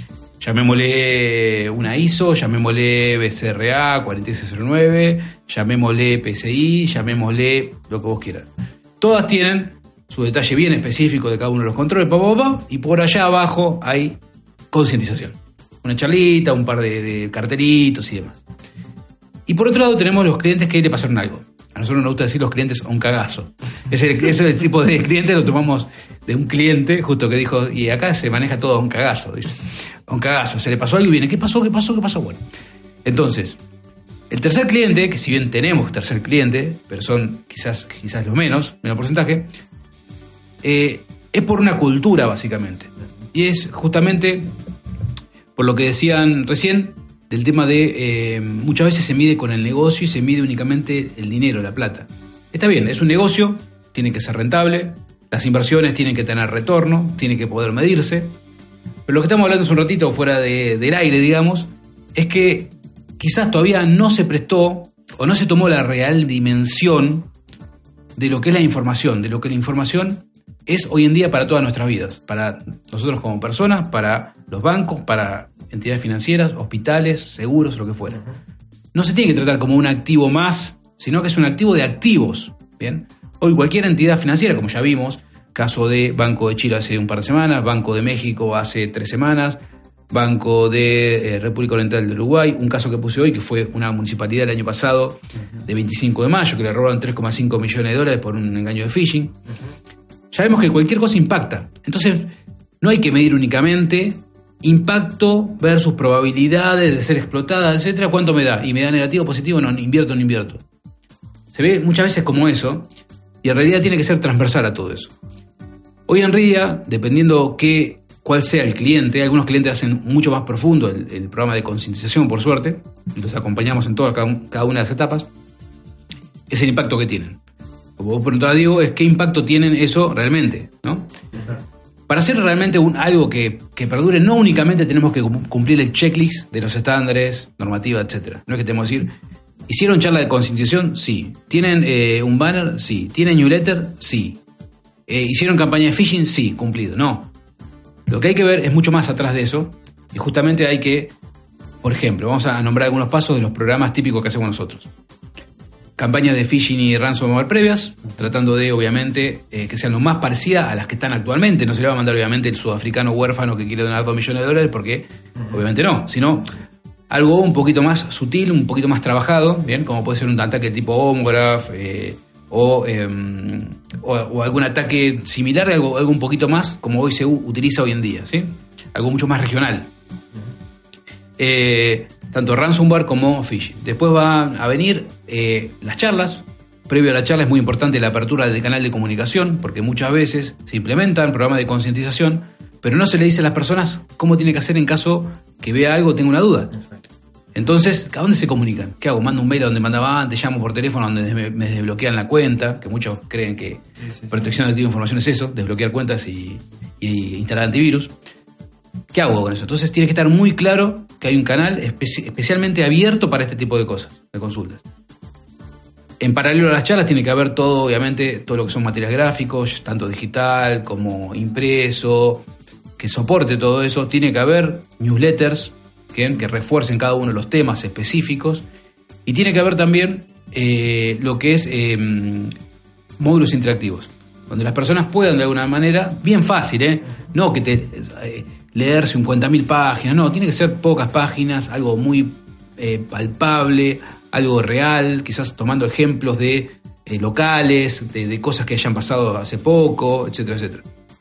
Llamémosle una I S O, llamémosle B C R A cuarenta y seis cero nueve, llamémosle P C I, llamémosle lo que vos quieras. Todas tienen su detalle bien específico de cada uno de los controles, pa, pa, pa, y por allá abajo hay concientización. Una charlita, un par de, de cartelitos y demás. Y por otro lado tenemos los clientes que le pasaron algo. A nosotros nos gusta decir los clientes a un cagazo. Ese, ese es el tipo de cliente, lo tomamos de un cliente justo que dijo, y acá se maneja todo a un cagazo, dice. A un cagazo, se le pasó algo y viene, ¿qué pasó? ¿Qué pasó? ¿Qué pasó? Bueno, entonces, el tercer cliente, que si bien tenemos tercer cliente, pero son quizás, quizás los menos, menos porcentaje, eh, es por una cultura básicamente. Y es justamente por lo que decían recién, del tema de eh, muchas veces se mide con el negocio y se mide únicamente el dinero, la plata. Está bien, es un negocio, tiene que ser rentable, las inversiones tienen que tener retorno, tienen que poder medirse, pero lo que estamos hablando hace un ratito fuera de, del aire, digamos, es que quizás todavía no se prestó o no se tomó la real dimensión de lo que es la información, de lo que la información es hoy en día para todas nuestras vidas, para nosotros como personas, para los bancos, para entidades financieras, hospitales, seguros, lo que fuera. No se tiene que tratar como un activo más, sino que es un activo de activos. Bien, hoy cualquier entidad financiera, como ya vimos, caso de Banco de Chile hace un par de semanas, Banco de México hace tres semanas, Banco de eh, República Oriental de Uruguay, un caso que puse hoy que fue una municipalidad el año pasado, de veinticinco de mayo, que le robaron tres coma cinco millones de dólares por un engaño de phishing. Ya vemos que cualquier cosa impacta. Entonces, no hay que medir únicamente impacto versus probabilidades de ser explotada, etcétera. ¿Cuánto me da? ¿Y me da negativo o positivo? No, invierto o no invierto. Se ve muchas veces como eso, y en realidad tiene que ser transversal a todo eso. Hoy en día, dependiendo qué, cuál sea el cliente, algunos clientes hacen mucho más profundo el, el programa de concientización, por suerte, y los acompañamos en todas cada, cada una de las etapas, es el impacto que tienen. Como vos preguntabas, Diego, es qué impacto tienen eso realmente, ¿no? Exacto. Para hacer realmente un, algo que, que perdure, no únicamente tenemos que cumplir el checklist de los estándares, normativa, etcétera. No es que tenemos que decir, ¿hicieron charla de concientización? Sí. ¿Tienen eh, un banner? Sí. ¿Tienen newsletter? Sí. Eh, ¿Hicieron campaña de phishing? Sí, cumplido. No. Lo que hay que ver es mucho más atrás de eso, y justamente hay que, por ejemplo, vamos a nombrar algunos pasos de los programas típicos que hacemos nosotros. Campañas de phishing y ransomware previas, tratando de, obviamente, eh, que sean lo más parecidas a las que están actualmente. No se le va a mandar, obviamente, el sudafricano huérfano que quiere donar dos millones de dólares, porque, uh-huh. obviamente no, sino algo un poquito más sutil, un poquito más trabajado, bien, como puede ser un ataque tipo Homograph, eh, o, eh, o, o algún ataque similar, algo, algo un poquito más, como hoy se u- utiliza hoy en día, ¿sí? Algo mucho más regional. Eh, tanto ransomware como phishing. Después van a venir eh, las charlas. Previo a la charla es muy importante la apertura del canal de comunicación, porque muchas veces se implementan programas de concientización, pero no se le dice a las personas cómo tiene que hacer en caso que vea algo o tenga una duda. Entonces, ¿a dónde se comunican? ¿Qué hago? Mando un mail a donde mandaba antes, llamo por teléfono donde me, me desbloquean la cuenta, que muchos creen que sí, sí, protección sí. de información es eso, desbloquear cuentas y, y instalar antivirus. ¿Qué hago con eso? Entonces tiene que estar muy claro que hay un canal espe- especialmente abierto para este tipo de cosas, de consultas. En paralelo a las charlas tiene que haber todo, obviamente, todo lo que son materiales gráficos, tanto digital como impreso, que soporte todo eso. Tiene que haber newsletters que, que refuercen cada uno de los temas específicos. Y tiene que haber también eh, lo que es eh, módulos interactivos, donde las personas puedan de alguna manera, bien fácil, ¿eh? No que te eh, leer cincuenta mil páginas, no, tiene que ser pocas páginas, algo muy eh, palpable, algo real, quizás tomando ejemplos de eh, locales, de, de cosas que hayan pasado hace poco, etcétera, etcétera.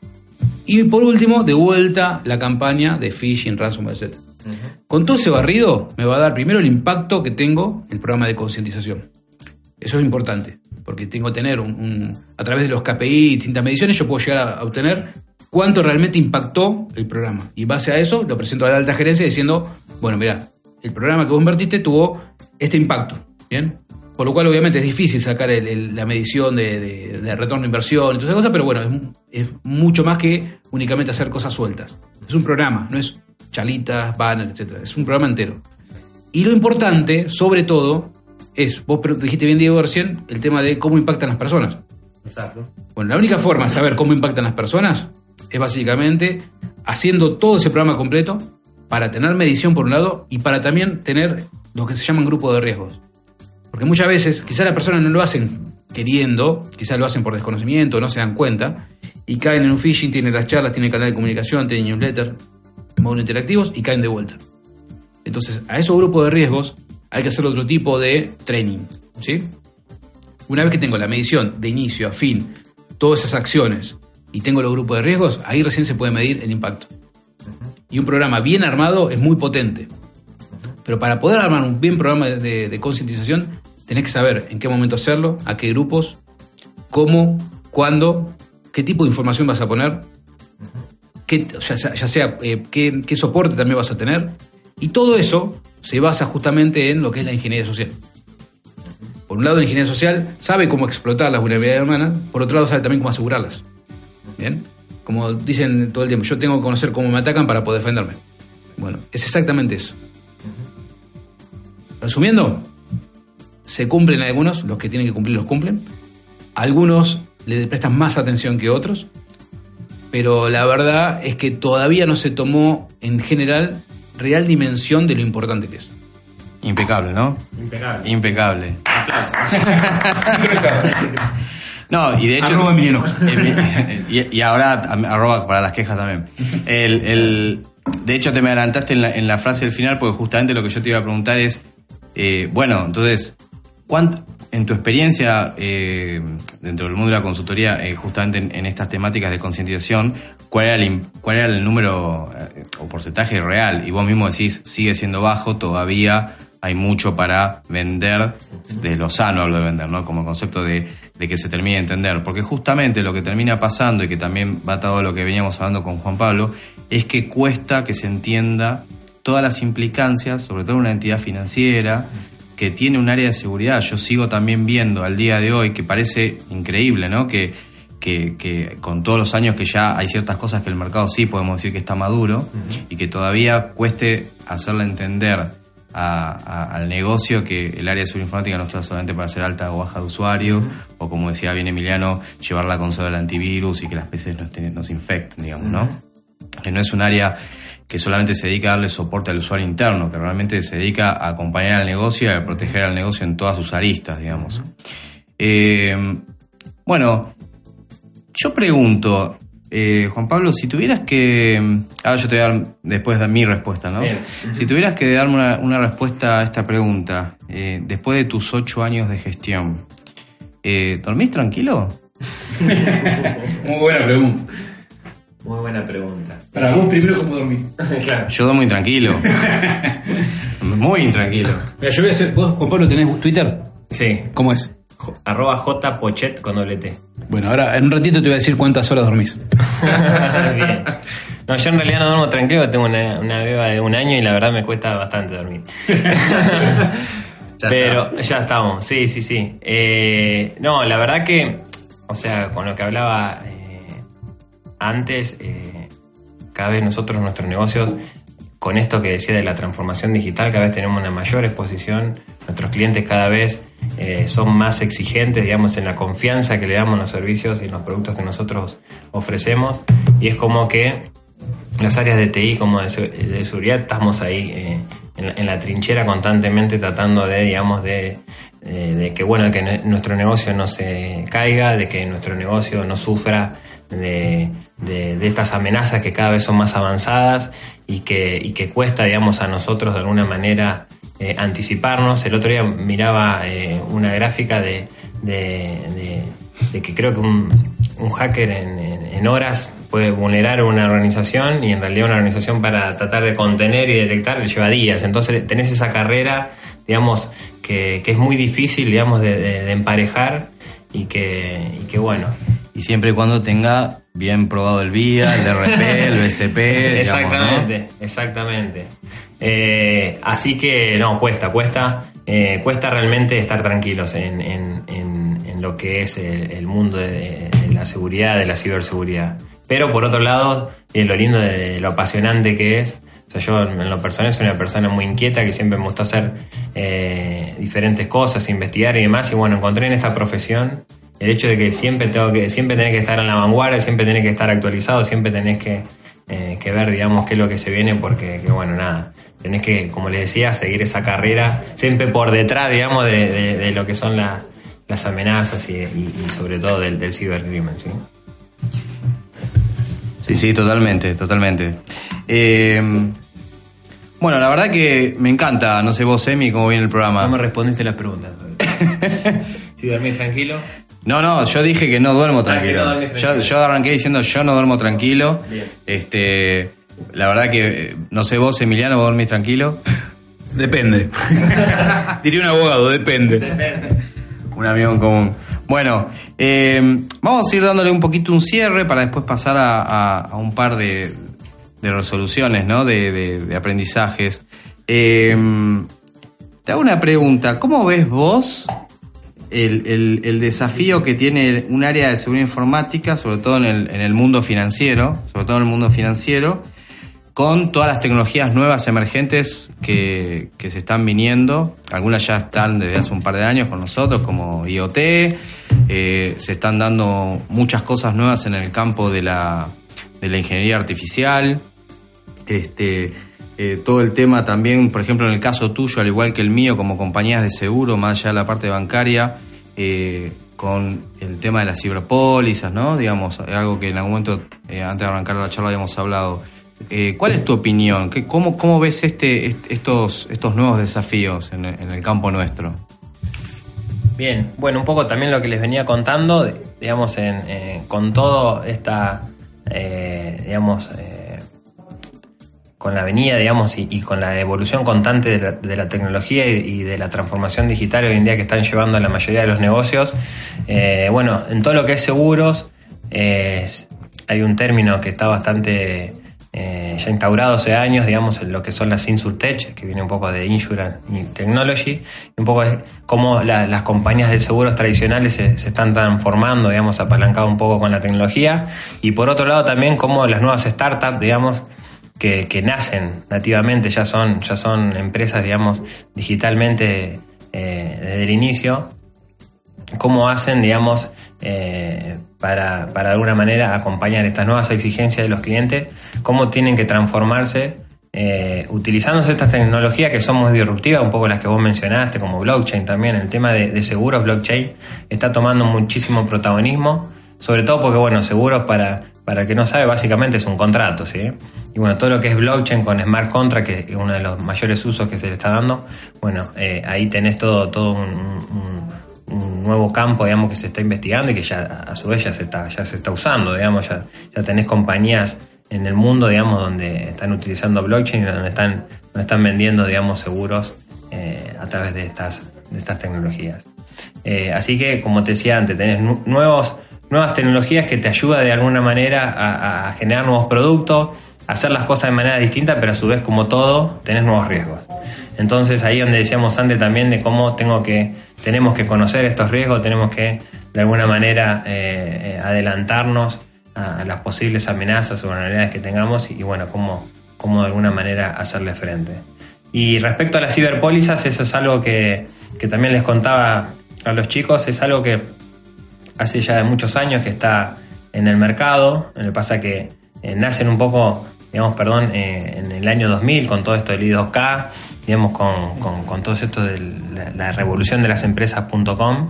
Y por último, de vuelta, la campaña de phishing, ransomware, etcétera. Uh-huh. Con todo ese barrido, me va a dar primero el impacto que tengo en el programa de concientización. Eso es importante, porque tengo que tener un, un, a través de los K P I, distintas mediciones, yo puedo llegar a, a obtener cuánto realmente impactó el programa. Y en base a eso, lo presento a la alta gerencia diciendo, bueno, mirá, el programa que vos invertiste tuvo este impacto, ¿bien? Por lo cual, obviamente, es difícil sacar el, el, la medición de, de, de retorno de inversión y todas esas cosas, pero bueno, es, es mucho más que únicamente hacer cosas sueltas. Es un programa, no es charlitas, banners, etcétera. Es un programa entero. Y lo importante, sobre todo, es, vos dijiste bien, Diego, recién, el tema de cómo impactan las personas. Exacto. Bueno, la única forma de saber cómo impactan las personas es básicamente haciendo todo ese programa completo para tener medición por un lado y para también tener lo que se llaman grupos de riesgos. Porque muchas veces, quizás las personas no lo hacen queriendo, quizás lo hacen por desconocimiento, no se dan cuenta, y caen en un phishing, tienen las charlas, tienen canal de comunicación, tienen newsletter, módulos interactivos, y caen de vuelta. Entonces, a esos grupos de riesgos hay que hacer otro tipo de training, ¿sí? Una vez que tengo la medición de inicio a fin, todas esas acciones, y tengo los grupos de riesgos, ahí recién se puede medir el impacto. Y un programa bien armado es muy potente. Pero para poder armar un bien programa de, de, de concientización, tenés que saber en qué momento hacerlo, a qué grupos, cómo, cuándo, qué tipo de información vas a poner, qué, ya, ya sea eh, qué, qué soporte también vas a tener. Y todo eso se basa justamente en lo que es la ingeniería social. Por un lado, la ingeniería social sabe cómo explotar las vulnerabilidades humanas, por otro lado, sabe también cómo asegurarlas. ¿Bien? Como dicen todo el tiempo, yo tengo que conocer cómo me atacan para poder defenderme. Bueno, es exactamente eso. Resumiendo, se cumplen algunos, los que tienen que cumplir los cumplen. Algunos le prestan más atención que otros, pero la verdad es que todavía no se tomó en general real dimensión de lo importante que es. Impecable, ¿no? Impecable. Impecable. No, y de hecho... Arroba Emiliano. y, y ahora arroba para las quejas también. El, el, de hecho, te me adelantaste en la, en la frase del final, porque justamente lo que yo te iba a preguntar es, eh, bueno, entonces, ¿cuánto, en tu experiencia eh, dentro del mundo de la consultoría, eh, justamente en, en estas temáticas de concientización, ¿cuál era el, cuál era el número eh, o porcentaje real? Y vos mismo decís, sigue siendo bajo, todavía hay mucho para vender, de lo sano hablo de vender, ¿no? Como concepto de, de que se termine de entender. Porque justamente lo que termina pasando, y que también va atado a lo que veníamos hablando con Juan Pablo, es que cuesta que se entienda todas las implicancias, sobre todo en una entidad financiera que tiene un área de seguridad. Yo sigo también viendo al día de hoy, que parece increíble, ¿no? Que, que, que con todos los años que ya hay ciertas cosas que el mercado sí podemos decir que está maduro, uh-huh, y que todavía cueste hacerle entender a, a, al negocio que el área de seguridad informática no está solamente para hacer alta o baja de usuarios, uh-huh, o como decía bien Emiliano, llevar la consola del antivirus y que las P Cs no, estén, no se infecten, digamos, ¿no? Uh-huh. Que no es un área que solamente se dedica a darle soporte al usuario interno, que realmente se dedica a acompañar al negocio y a proteger al negocio en todas sus aristas, digamos. Eh, bueno, yo pregunto, eh, Juan Pablo, si tuvieras que... Ahora yo te voy a dar después de mi respuesta, ¿no? Bien. Si tuvieras que darme una, una respuesta a esta pregunta, eh, después de tus ocho años de gestión, eh, ¿dormís tranquilo? Muy buena pregunta. Muy buena pregunta. Para vos primero, ¿cómo dormís? Claro. Yo duermo intranquilo. Muy intranquilo. Mira, yo voy a hacer... ¿Vos, Juan Pablo, tenés Twitter? Sí. ¿Cómo es? J- arroba jpochet con doble T. Bueno, ahora en un ratito te voy a decir cuántas horas dormís. Bien. No, yo en realidad no duermo tranquilo, tengo una, una beba de un año y la verdad me cuesta bastante dormir. Ya Pero está. ya estamos, sí, sí, sí. Eh, no, la verdad que, o sea, con lo que hablaba eh, antes, eh, cada vez nosotros, nuestros negocios, con esto que decía de la transformación digital, cada vez tenemos una mayor exposición. Nuestros clientes cada vez eh, son más exigentes, digamos, en la confianza que le damos en los servicios y en los productos que nosotros ofrecemos. Y es como que las áreas de T I como de, de seguridad estamos ahí eh, en, la, en la trinchera constantemente tratando de, digamos, de, de, de que bueno, que ne- nuestro negocio no se caiga, de que nuestro negocio no sufra de, de, de estas amenazas que cada vez son más avanzadas y que, y que cuesta, digamos, a nosotros de alguna manera eh, anticiparnos. El otro día miraba eh, una gráfica de, de, de, de que creo que un, un hacker en, en, en horas puede vulnerar una organización, y en realidad una organización para tratar de contener y detectar le lleva días. Entonces tenés esa carrera, digamos, que, que es muy difícil, digamos, de, de, de emparejar y que, y que bueno. Y siempre y cuando tenga bien probado el V I A, el D R P, el B C P. Exactamente, digamos, ¿no? exactamente. Eh, así que no, cuesta, cuesta, eh, cuesta realmente estar tranquilos en, en, en, en lo que es el, el mundo de, de la seguridad, de la ciberseguridad. Pero por otro lado, eh, lo lindo de, de lo apasionante que es. O sea, yo en lo personal soy una persona muy inquieta que siempre me gusta hacer eh, diferentes cosas, investigar y demás. Y bueno, encontré en esta profesión el hecho de que siempre tengo que siempre tenés que estar en la vanguardia, siempre tenés que estar actualizado, siempre tenés que, eh, que ver, digamos, qué es lo que se viene, porque, que, bueno, nada, tenés que, como les decía, seguir esa carrera siempre por detrás, digamos, de, de, de lo que son la, las amenazas y, y, y sobre todo del, del cibercrimen, ¿sí? Sí, sí, totalmente, totalmente. Eh, bueno, la verdad que me encanta, no sé vos, Emi, cómo viene el programa. No me respondiste las preguntas. ¿Si dormís tranquilo? No, no, yo dije que no duermo tranquilo. Ah, que no dormís tranquilo. Yo, yo arranqué diciendo yo no duermo tranquilo. Bien. Este, la verdad que, no sé vos, Emiliano, ¿vos dormís tranquilo? Depende. Diría un abogado, depende. Un amigo en común. Bueno, eh, vamos a ir dándole un poquito un cierre para después pasar a, a, a un par de, de resoluciones, ¿no? De, de, de aprendizajes. Eh, te hago una pregunta. ¿Cómo ves vos el, el, el desafío que tiene un área de seguridad informática, sobre todo en el, en el mundo financiero, sobre todo en el mundo financiero, con todas las tecnologías nuevas emergentes que, que se están viniendo? Algunas ya están desde hace un par de años con nosotros, como I O T. Eh, se están dando muchas cosas nuevas en el campo de la, de la ingeniería artificial. Este, eh, todo el tema también, por ejemplo, en el caso tuyo, al igual que el mío, como compañías de seguro, más allá de la parte bancaria, eh, con el tema de las ciberpólizas, ¿no? Digamos, algo que en algún momento, eh, antes de arrancar la charla, habíamos hablado. Eh, ¿Cuál es tu opinión? ¿Qué, cómo, ¿Cómo ves este, est, estos, estos nuevos desafíos en, en el campo nuestro? Bien, bueno, un poco también lo que les venía contando, digamos, en, eh, con todo esta, eh, digamos, eh, con la venida, digamos, y, y con la evolución constante de la, de la tecnología y, y de la transformación digital hoy en día que están llevando a la mayoría de los negocios, eh, bueno, en todo lo que es seguros, eh, hay un término que está bastante eh, ya instaurado hace años, digamos, en lo que son las InsurTech, que viene un poco de Insurance Technology, y un poco es cómo la, las compañías de seguros tradicionales se, se están transformando, digamos, apalancado un poco con la tecnología, y por otro lado también cómo las nuevas startups, digamos, que, que nacen nativamente, ya son, ya son empresas, digamos, digitalmente eh, desde el inicio, cómo hacen, digamos, eh, para, para de alguna manera acompañar estas nuevas exigencias de los clientes, cómo tienen que transformarse eh, utilizándose estas tecnologías que son muy disruptivas, un poco las que vos mencionaste, como blockchain también. El tema de, de seguros, blockchain, está tomando muchísimo protagonismo, sobre todo porque, bueno, seguros, para, para el que no sabe, básicamente es un contrato, ¿sí? Y bueno, todo lo que es blockchain con smart contract, que es uno de los mayores usos que se le está dando, bueno, eh, ahí tenés todo, todo un, un un nuevo campo, digamos, que se está investigando y que ya a su vez ya se está, ya se está usando, digamos, ya, ya tenés compañías en el mundo, digamos, donde están utilizando blockchain y donde están, donde están vendiendo, digamos, seguros eh, a través de estas, de estas tecnologías. Eh, así que, como te decía antes, tenés nu- nuevos, nuevas tecnologías que te ayudan de alguna manera a, a generar nuevos productos, hacer las cosas de manera distinta, pero a su vez, como todo, tenés nuevos riesgos. Entonces ahí donde decíamos antes también de cómo tengo que, tenemos que conocer estos riesgos, tenemos que de alguna manera eh, adelantarnos a, a las posibles amenazas o vulnerabilidades que tengamos y, y bueno, cómo, cómo de alguna manera hacerle frente. Y respecto a las ciberpólizas, eso es algo que, que también les contaba a los chicos, es algo que hace ya muchos años que está en el mercado. Lo que pasa que eh, nacen un poco, digamos, perdón, eh, en el año dos mil con todo esto del I dos K, digamos, con, con, con todo esto de la, la revolución de las empresas punto com,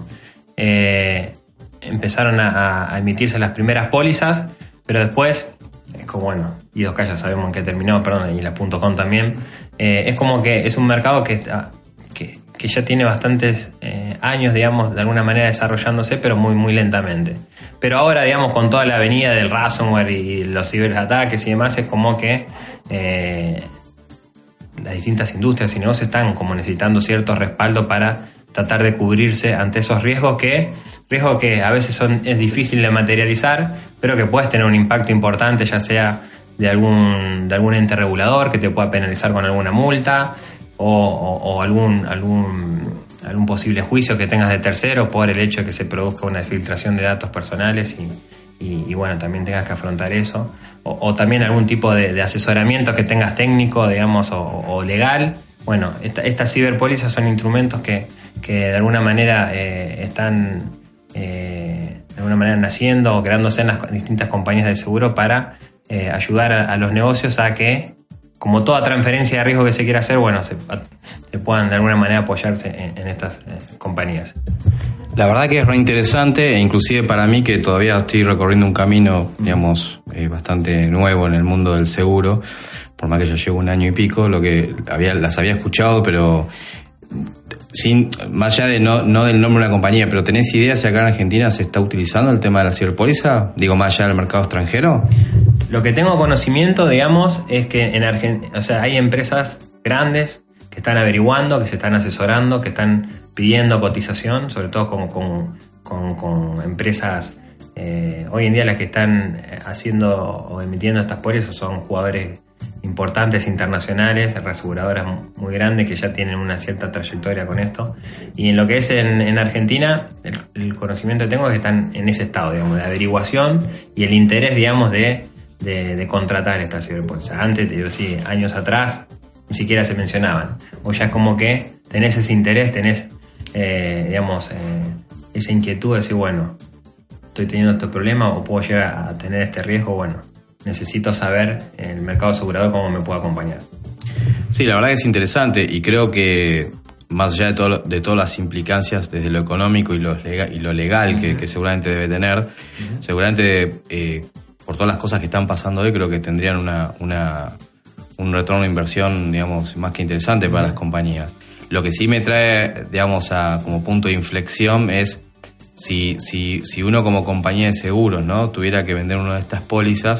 eh, empezaron a, a emitirse las primeras pólizas, pero después, es como bueno, I dos K ya sabemos en qué terminó, perdón, y la .com también, eh, es como que es un mercado que está, que, que ya tiene bastantes eh, años, digamos, de alguna manera desarrollándose, pero muy, muy lentamente. Pero ahora, digamos, con toda la avenida del ransomware y los ciberataques y demás, es como que eh, las distintas industrias y negocios están como necesitando cierto respaldo para tratar de cubrirse ante esos riesgos que, riesgos que a veces son, es difícil de materializar, pero que puedes tener un impacto importante, ya sea de algún, de algún ente regulador que te pueda penalizar con alguna multa, o, o, o algún, algún, algún posible juicio que tengas de tercero por el hecho de que se produzca una filtración de datos personales y, y, y bueno, también tengas que afrontar eso, o, o también algún tipo de, de asesoramiento que tengas técnico, digamos, o, o legal. Bueno, esta, estas ciberpólizas son instrumentos que, que de alguna manera eh, están eh, de alguna manera naciendo o creándose en las distintas compañías de seguro para eh, ayudar a, a los negocios a que, como toda transferencia de riesgo que se quiera hacer, bueno, se, se puedan de alguna manera apoyarse en, en estas eh, compañías. La verdad que es re interesante, e inclusive para mí, que todavía estoy recorriendo un camino, digamos, eh, bastante nuevo en el mundo del seguro, por más que ya llevo un año y pico, lo que había, las había escuchado, pero sin, más allá de no, no del nombre de una compañía, pero ¿tenés idea si acá en Argentina se está utilizando el tema de la ciberpóliza? Digo, más allá del mercado extranjero. Lo que tengo conocimiento, digamos, es que en Argentina, o sea, hay empresas grandes que están averiguando, que se están asesorando, que están pidiendo cotización, sobre todo con, con, con, con empresas, eh, hoy en día las que están haciendo o emitiendo estas pólizas son jugadores importantes internacionales, reaseguradoras muy grandes que ya tienen una cierta trayectoria con esto. Y en lo que es en, en Argentina, el, el conocimiento que tengo es que están en ese estado, digamos, de averiguación y el interés, digamos, de, de, de contratar estas ciberpólizas. Antes, digo, sí, años atrás, ni siquiera se mencionaban. O ya es como que tenés ese interés, tenés, eh, digamos, eh, esa inquietud de decir, bueno, estoy teniendo este problema o puedo llegar a tener este riesgo, bueno, necesito saber el mercado asegurador cómo me puede acompañar. Sí, la verdad que es interesante y creo que más allá de, todo, de todas las implicancias desde lo económico y lo legal, y lo legal que, que seguramente debe tener, uh-huh. seguramente eh, por todas las cosas que están pasando hoy, creo que tendrían una, una, un retorno de inversión, digamos, más que interesante para uh-huh. las compañías. Lo que sí me trae, digamos, a, como punto de inflexión es si, si, si uno como compañía de seguros, ¿no?, tuviera que vender una de estas pólizas,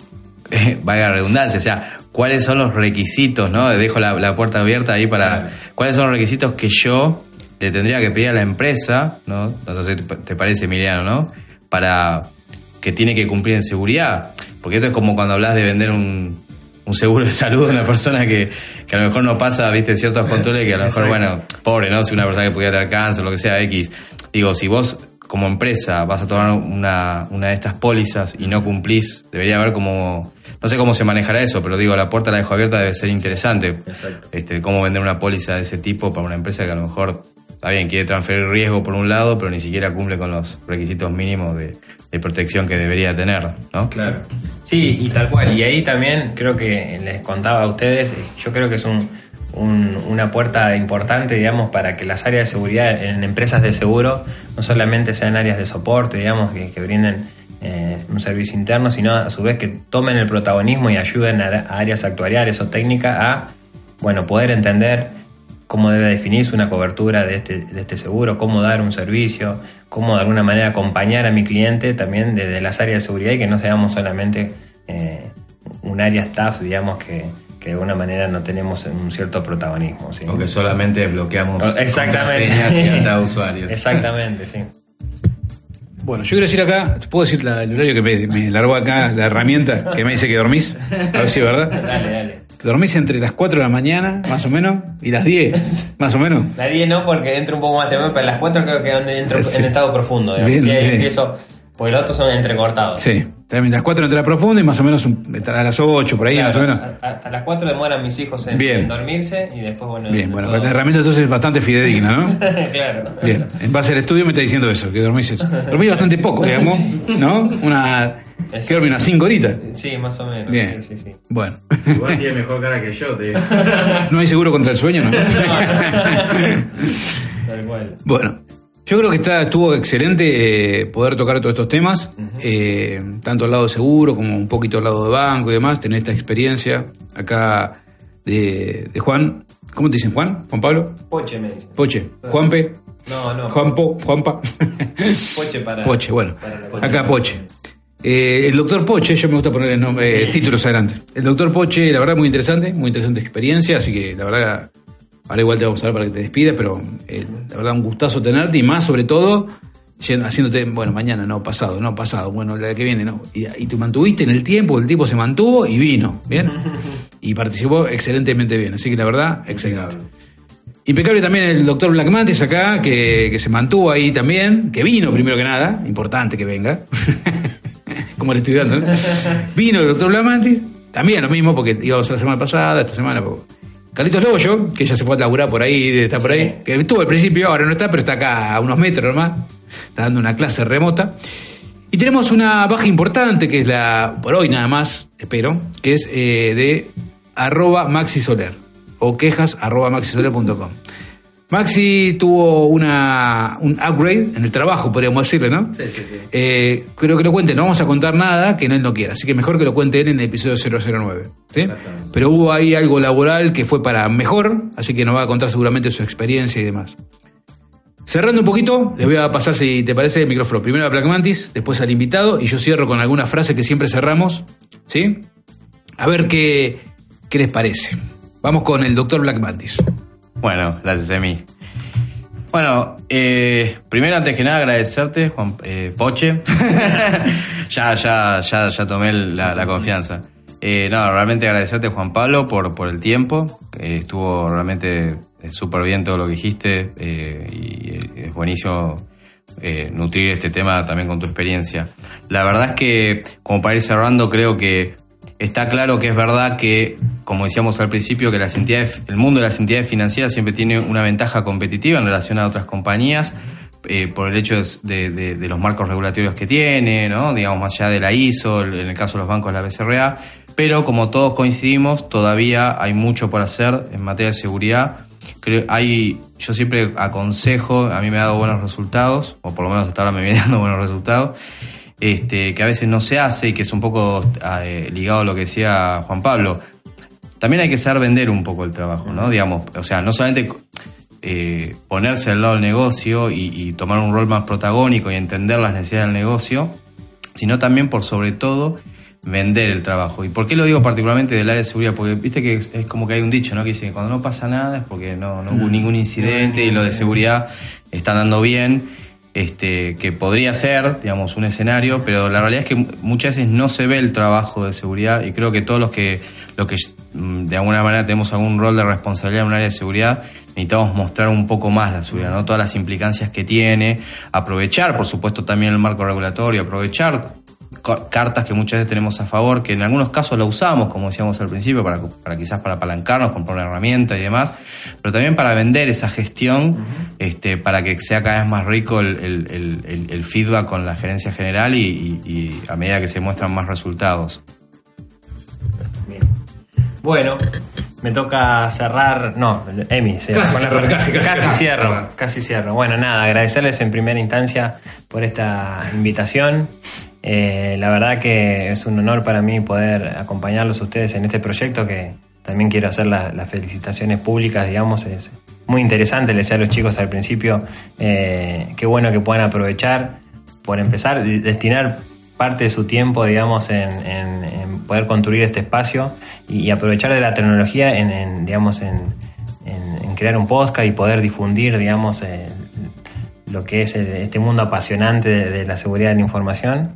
Eh, valga la redundancia, o sea, ¿cuáles son los requisitos, no? Dejo la, la puerta abierta ahí para... Claro. ¿Cuáles son los requisitos que yo le tendría que pedir a la empresa, no? No sé, te parece, Emiliano, ¿no? Para que tiene que cumplir en seguridad. Porque esto es como cuando hablas de vender un, un seguro de salud a una persona que, que a lo mejor no pasa, viste, ciertos controles que a lo mejor, bueno, pobre, ¿no? Si una persona que pudiera tener cáncer, lo que sea, X. Digo, si vos como empresa vas a tomar una, una de estas pólizas y no cumplís, debería haber como... No sé cómo se manejará eso, pero digo, la puerta la dejo abierta, debe ser interesante. Exacto. Este, cómo vender una póliza de ese tipo para una empresa que a lo mejor, está bien, quiere transferir riesgo por un lado, pero ni siquiera cumple con los requisitos mínimos de, de protección que debería tener, ¿no? Claro. Sí, y tal cual. Y ahí también creo que les contaba a ustedes, yo creo que es un, un, una puerta importante, digamos, para que las áreas de seguridad en empresas de seguro no solamente sean áreas de soporte, digamos, que, que brinden Eh, un servicio interno, sino a su vez que tomen el protagonismo y ayuden a, a áreas actuariales o técnicas a, bueno, poder entender cómo debe definirse una cobertura de este, de este seguro, cómo dar un servicio, cómo de alguna manera acompañar a mi cliente también desde las áreas de seguridad y que no seamos solamente eh, un área staff, digamos, que, que de alguna manera no tenemos un cierto protagonismo, ¿sí? O que solamente bloqueamos exactamente contraseñas y data de usuarios. Exactamente, sí. Bueno, yo quiero decir acá, ¿te puedo decir la, el horario que me, me largó acá, la herramienta que me dice que dormís? A ver si es verdad. Dale, dale. Dormís entre las cuatro de la mañana, más o menos, y las diez, más o menos. Las diez no, porque entro un poco más temprano, pero las cuatro creo que donde entro Sí. en estado profundo. Digamos. Bien, Si ahí bien. empiezo, porque los otros son entrecortados. Sí, también las cuatro entra profundo y más o menos un, a las ocho, por ahí, Claro, más o menos. a- Hasta las cuatro demoran mis hijos en, Bien. en dormirse y después, bueno. Bien, bueno, todo- la herramienta entonces es bastante fidedigna, ¿no? Claro. Bien, en base al estudio me está diciendo eso, que dormís eso. Dormís bastante poco, digamos, ¿no? Una... ¿Qué dormís? ¿Unas cinco horitas? Sí, más o menos. Bien, Sí, sí, sí. bueno. Igual tiene mejor cara que yo, te digo. ¿No hay seguro contra el sueño, no? Tal cual. Bueno, yo creo que está, estuvo excelente eh, poder tocar todos estos temas, eh, tanto al lado de seguro como un poquito al lado de banco y demás, tener esta experiencia acá de, de Juan. ¿Cómo te dicen, Juan? ¿Juan Pablo? Poche me dice. Poche. Juanpe. No, no. Juanpo. Juanpa. Poche para. Poche, bueno. para la- Acá Poche. Eh, el doctor Poche, yo me gusta poner el nombre, eh, títulos adelante. El doctor Poche, la verdad, muy interesante, muy interesante experiencia, así que la verdad, ahora igual te vamos a hablar para que te despidas, pero eh, la verdad, un gustazo tenerte y más sobre todo, yendo- haciéndote, bueno, mañana, no, pasado, no, pasado, bueno, la que viene, no. Y, y te mantuviste en el tiempo, el tipo se mantuvo y vino, ¿bien? Y participó excelentemente bien, así que la verdad, excelente. Impecable también el doctor Blackmantis acá, que, que se mantuvo ahí también, que vino primero que nada, importante que venga, como el estudiante, ¿no? Vino el doctor Blackmantis, también lo mismo, porque íbamos la semana pasada, esta semana. Pues. Carlitos Lobollo, que ya se fue a laburar por ahí, está por ahí, que estuvo al principio, ahora no está, pero está acá a unos metros nomás, está dando una clase remota. Y tenemos una baja importante, que es la, por hoy nada más, espero, que es eh, de arroba Maxi Soler, o quejas arroba maxisoler punto com. Maxi tuvo una, un upgrade en el trabajo, podríamos decirle, ¿no? Sí, sí, sí. Eh, creo que lo cuente, no vamos a contar nada que él no quiera, así que mejor que lo cuente él en el episodio cero cero nueve. ¿Sí? Exactamente. Pero hubo ahí algo laboral que fue para mejor, así que nos va a contar seguramente su experiencia y demás. Cerrando un poquito, les voy a pasar, si te parece, el micrófono. Primero a Black Mantis, después al invitado, y yo cierro con alguna frase que siempre cerramos, ¿sí? A ver qué, qué les parece. Vamos con el doctor Black Mantis. Bueno, gracias a mí. Bueno, eh, primero antes que nada agradecerte, Juan eh, Poche. ya, ya, ya, ya tomé la, la confianza. Eh, no, realmente agradecerte, Juan Pablo, por, por el tiempo. Eh, estuvo realmente súper bien todo lo que dijiste eh, y es buenísimo eh, nutrir este tema también con tu experiencia. La verdad es que, como para ir cerrando, creo que está claro que es verdad que, como decíamos al principio, que las entidades, el mundo de las entidades financieras siempre tiene una ventaja competitiva en relación a otras compañías eh, por el hecho de, de, de los marcos regulatorios que tiene, ¿no? Digamos, más allá de la I S O, en el caso de los bancos la B C R A, pero como todos coincidimos, todavía hay mucho por hacer en materia de seguridad. Creo, hay, yo siempre aconsejo, a mí me ha dado buenos resultados, o por lo menos hasta ahora me viene dando buenos resultados, Este, que a veces no se hace y que es un poco eh, ligado a lo que decía Juan Pablo. También hay que saber vender un poco el trabajo, ¿no? Digamos, o sea, no solamente eh, ponerse al lado del negocio y, y tomar un rol más protagónico y entender las necesidades del negocio, sino también, por sobre todo, vender el trabajo. ¿Y por qué lo digo particularmente del área de seguridad? Porque viste que es, es como que hay un dicho, ¿no? Que dice que cuando no pasa nada es porque no, no hubo ningún incidente y lo de seguridad está andando bien. Este, que podría ser, digamos, un escenario, pero la realidad es que muchas veces no se ve el trabajo de seguridad y creo que todos los que, los que de alguna manera tenemos algún rol de responsabilidad en un área de seguridad, necesitamos mostrar un poco más la seguridad, ¿no? Todas las implicancias que tiene, aprovechar, por supuesto, también el marco regulatorio, aprovechar cartas que muchas veces tenemos a favor, que en algunos casos la usamos, como decíamos al principio, para, para quizás para apalancarnos, comprar una herramienta y demás, pero también para vender esa gestión, uh-huh. este, para que sea cada vez más rico el, el, el, el feedback con la gerencia general y, y, y a medida que se muestran más resultados. Bien. Bueno, me toca cerrar. No, Emi, se casi, pone cerrar, casi, casi, casi, casi cierro, cerrar. casi cierro. Bueno, nada, agradecerles en primera instancia por esta invitación. Eh, la verdad que es un honor para mí poder acompañarlos a ustedes en este proyecto, que también quiero hacer la, las felicitaciones públicas, digamos. Es muy interesante, les decía a los chicos al principio, eh, qué bueno que puedan aprovechar, por empezar, destinar parte de su tiempo, digamos, en, en, en poder construir este espacio y, y aprovechar de la tecnología en, en digamos, en, en, en crear un podcast y poder difundir, digamos, eh, lo que es el, este mundo apasionante de, de la seguridad de la información.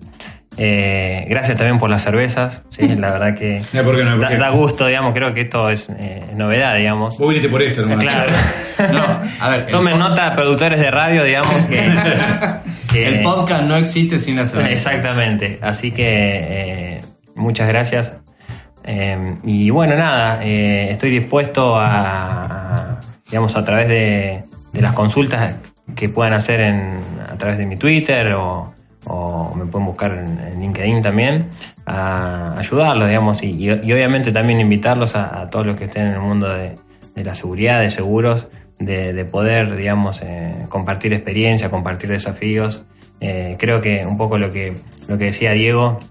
Eh, gracias también por las cervezas, ¿sí? La verdad que no, ¿por qué no? ¿Por da, qué? da gusto, digamos, creo que esto es eh, novedad, digamos. Vos viniste por esto, hermano. Claro. No, a ver, Tomen el, nota, productores de radio, digamos, que... que el podcast no existe sin la cerveza. Exactamente, así que eh, muchas gracias. Eh, y bueno, nada, eh, estoy dispuesto a, a, digamos, a través de, de las consultas que puedan hacer en, a través de mi Twitter o, o me pueden buscar en, en LinkedIn también, a ayudarlos, digamos, y, y, y obviamente también invitarlos a, a todos los que estén en el mundo de, de la seguridad, de seguros, de, de poder, digamos, eh, compartir experiencia, compartir desafíos. Eh, creo que un poco lo que, lo que decía Diego,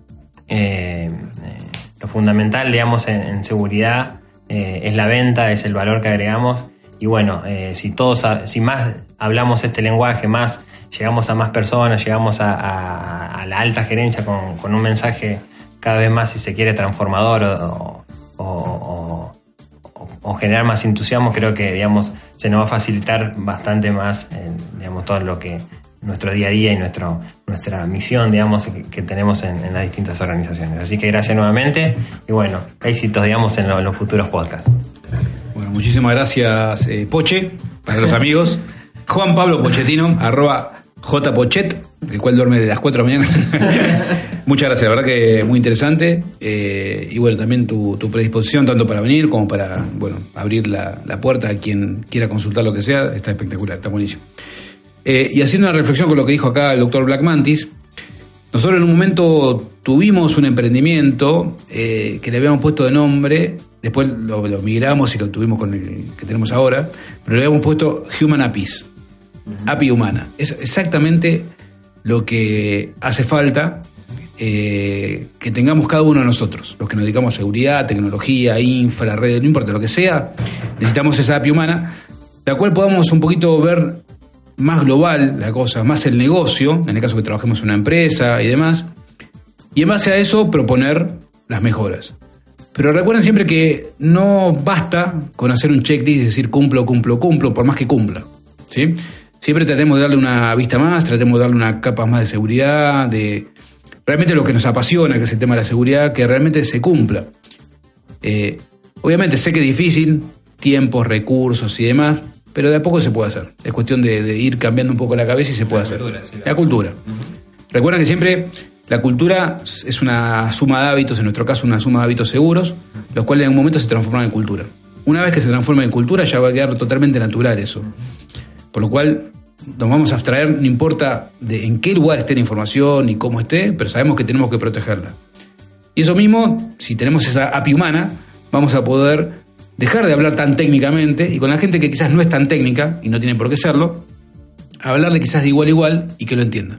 eh, eh, lo fundamental, digamos, en, en seguridad eh, es la venta, es el valor que agregamos. Y bueno, eh, si todos, si más hablamos este lenguaje, más llegamos a más personas, llegamos a, a, a la alta gerencia con, con un mensaje cada vez más, si se quiere, transformador o, o, o, o, o generar más entusiasmo, creo que, digamos, se nos va a facilitar bastante más, eh, digamos, todo lo que nuestro día a día y nuestro, nuestra misión, digamos, que, que tenemos en, en las distintas organizaciones. Así que gracias nuevamente y bueno, éxitos, digamos, en, lo, en los futuros podcasts. Bueno, muchísimas gracias, eh, Poche, para los amigos. Juan Pablo Pochettino, arroba jpochet, el cual duerme de las cuatro de la mañana. Muchas gracias, la verdad que muy interesante. Eh, y bueno, también tu, tu predisposición tanto para venir como para, bueno, abrir la, la puerta a quien quiera consultar lo que sea, está espectacular, está buenísimo. Eh, y haciendo una reflexión con lo que dijo acá el doctor Black Mantis, nosotros en un momento tuvimos un emprendimiento eh, que le habíamos puesto de nombre, después lo, lo migramos y lo tuvimos con el que tenemos ahora, pero le habíamos puesto Human A P Is, uh-huh. A P I humana. Es exactamente lo que hace falta eh, que tengamos cada uno de nosotros, los que nos dedicamos a seguridad, tecnología, infra, redes, no importa lo que sea, necesitamos esa A P I humana, la cual podamos un poquito ver más global la cosa, más el negocio, en el caso que trabajemos en una empresa y demás, y en base a eso proponer las mejoras. Pero recuerden siempre que no basta con hacer un checklist y decir cumplo, cumplo, cumplo, por más que cumpla, ¿sí? Siempre tratemos de darle una vista más, tratemos de darle una capa más de seguridad, de realmente lo que nos apasiona, que es el tema de la seguridad, que realmente se cumpla. Eh, obviamente sé que es difícil, tiempos, recursos y demás, pero de a poco se puede hacer. Es cuestión de, de ir cambiando un poco la cabeza y se puede la hacer. Cultura, sí, la, la cultura. Uh-huh. Recuerden que siempre la cultura es una suma de hábitos, en nuestro caso una suma de hábitos seguros, uh-huh. los cuales en un momento se transforman en cultura. Una vez que se transforma en cultura ya va a quedar totalmente natural eso. Uh-huh. Por lo cual nos vamos a abstraer, no importa de en qué lugar esté la información y cómo esté, pero sabemos que tenemos que protegerla. Y eso mismo, si tenemos esa A P I humana, vamos a poder dejar de hablar tan técnicamente y con la gente que quizás no es tan técnica y no tiene por qué serlo, hablarle quizás de igual a igual y que lo entienda.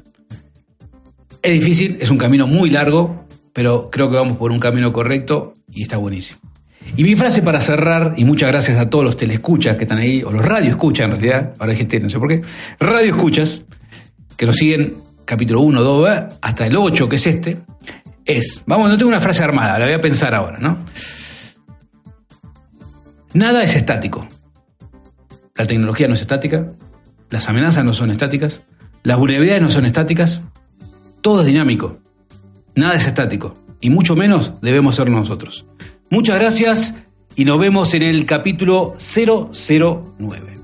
Es difícil, es un camino muy largo, pero creo que vamos por un camino correcto y está buenísimo. Y mi frase para cerrar, y muchas gracias a todos los telescuchas que están ahí, o los radioescuchas en realidad, ahora hay gente, no sé por qué, radioescuchas, que nos siguen capítulo uno, dos, hasta el ocho, que es este, es, vamos, no tengo una frase armada, la voy a pensar ahora, ¿no? Nada es estático. La tecnología no es estática, las amenazas no son estáticas, las vulnerabilidades no son estáticas, todo es dinámico. Nada es estático, y mucho menos debemos ser nosotros. Muchas gracias y nos vemos en el capítulo cero cero nueve.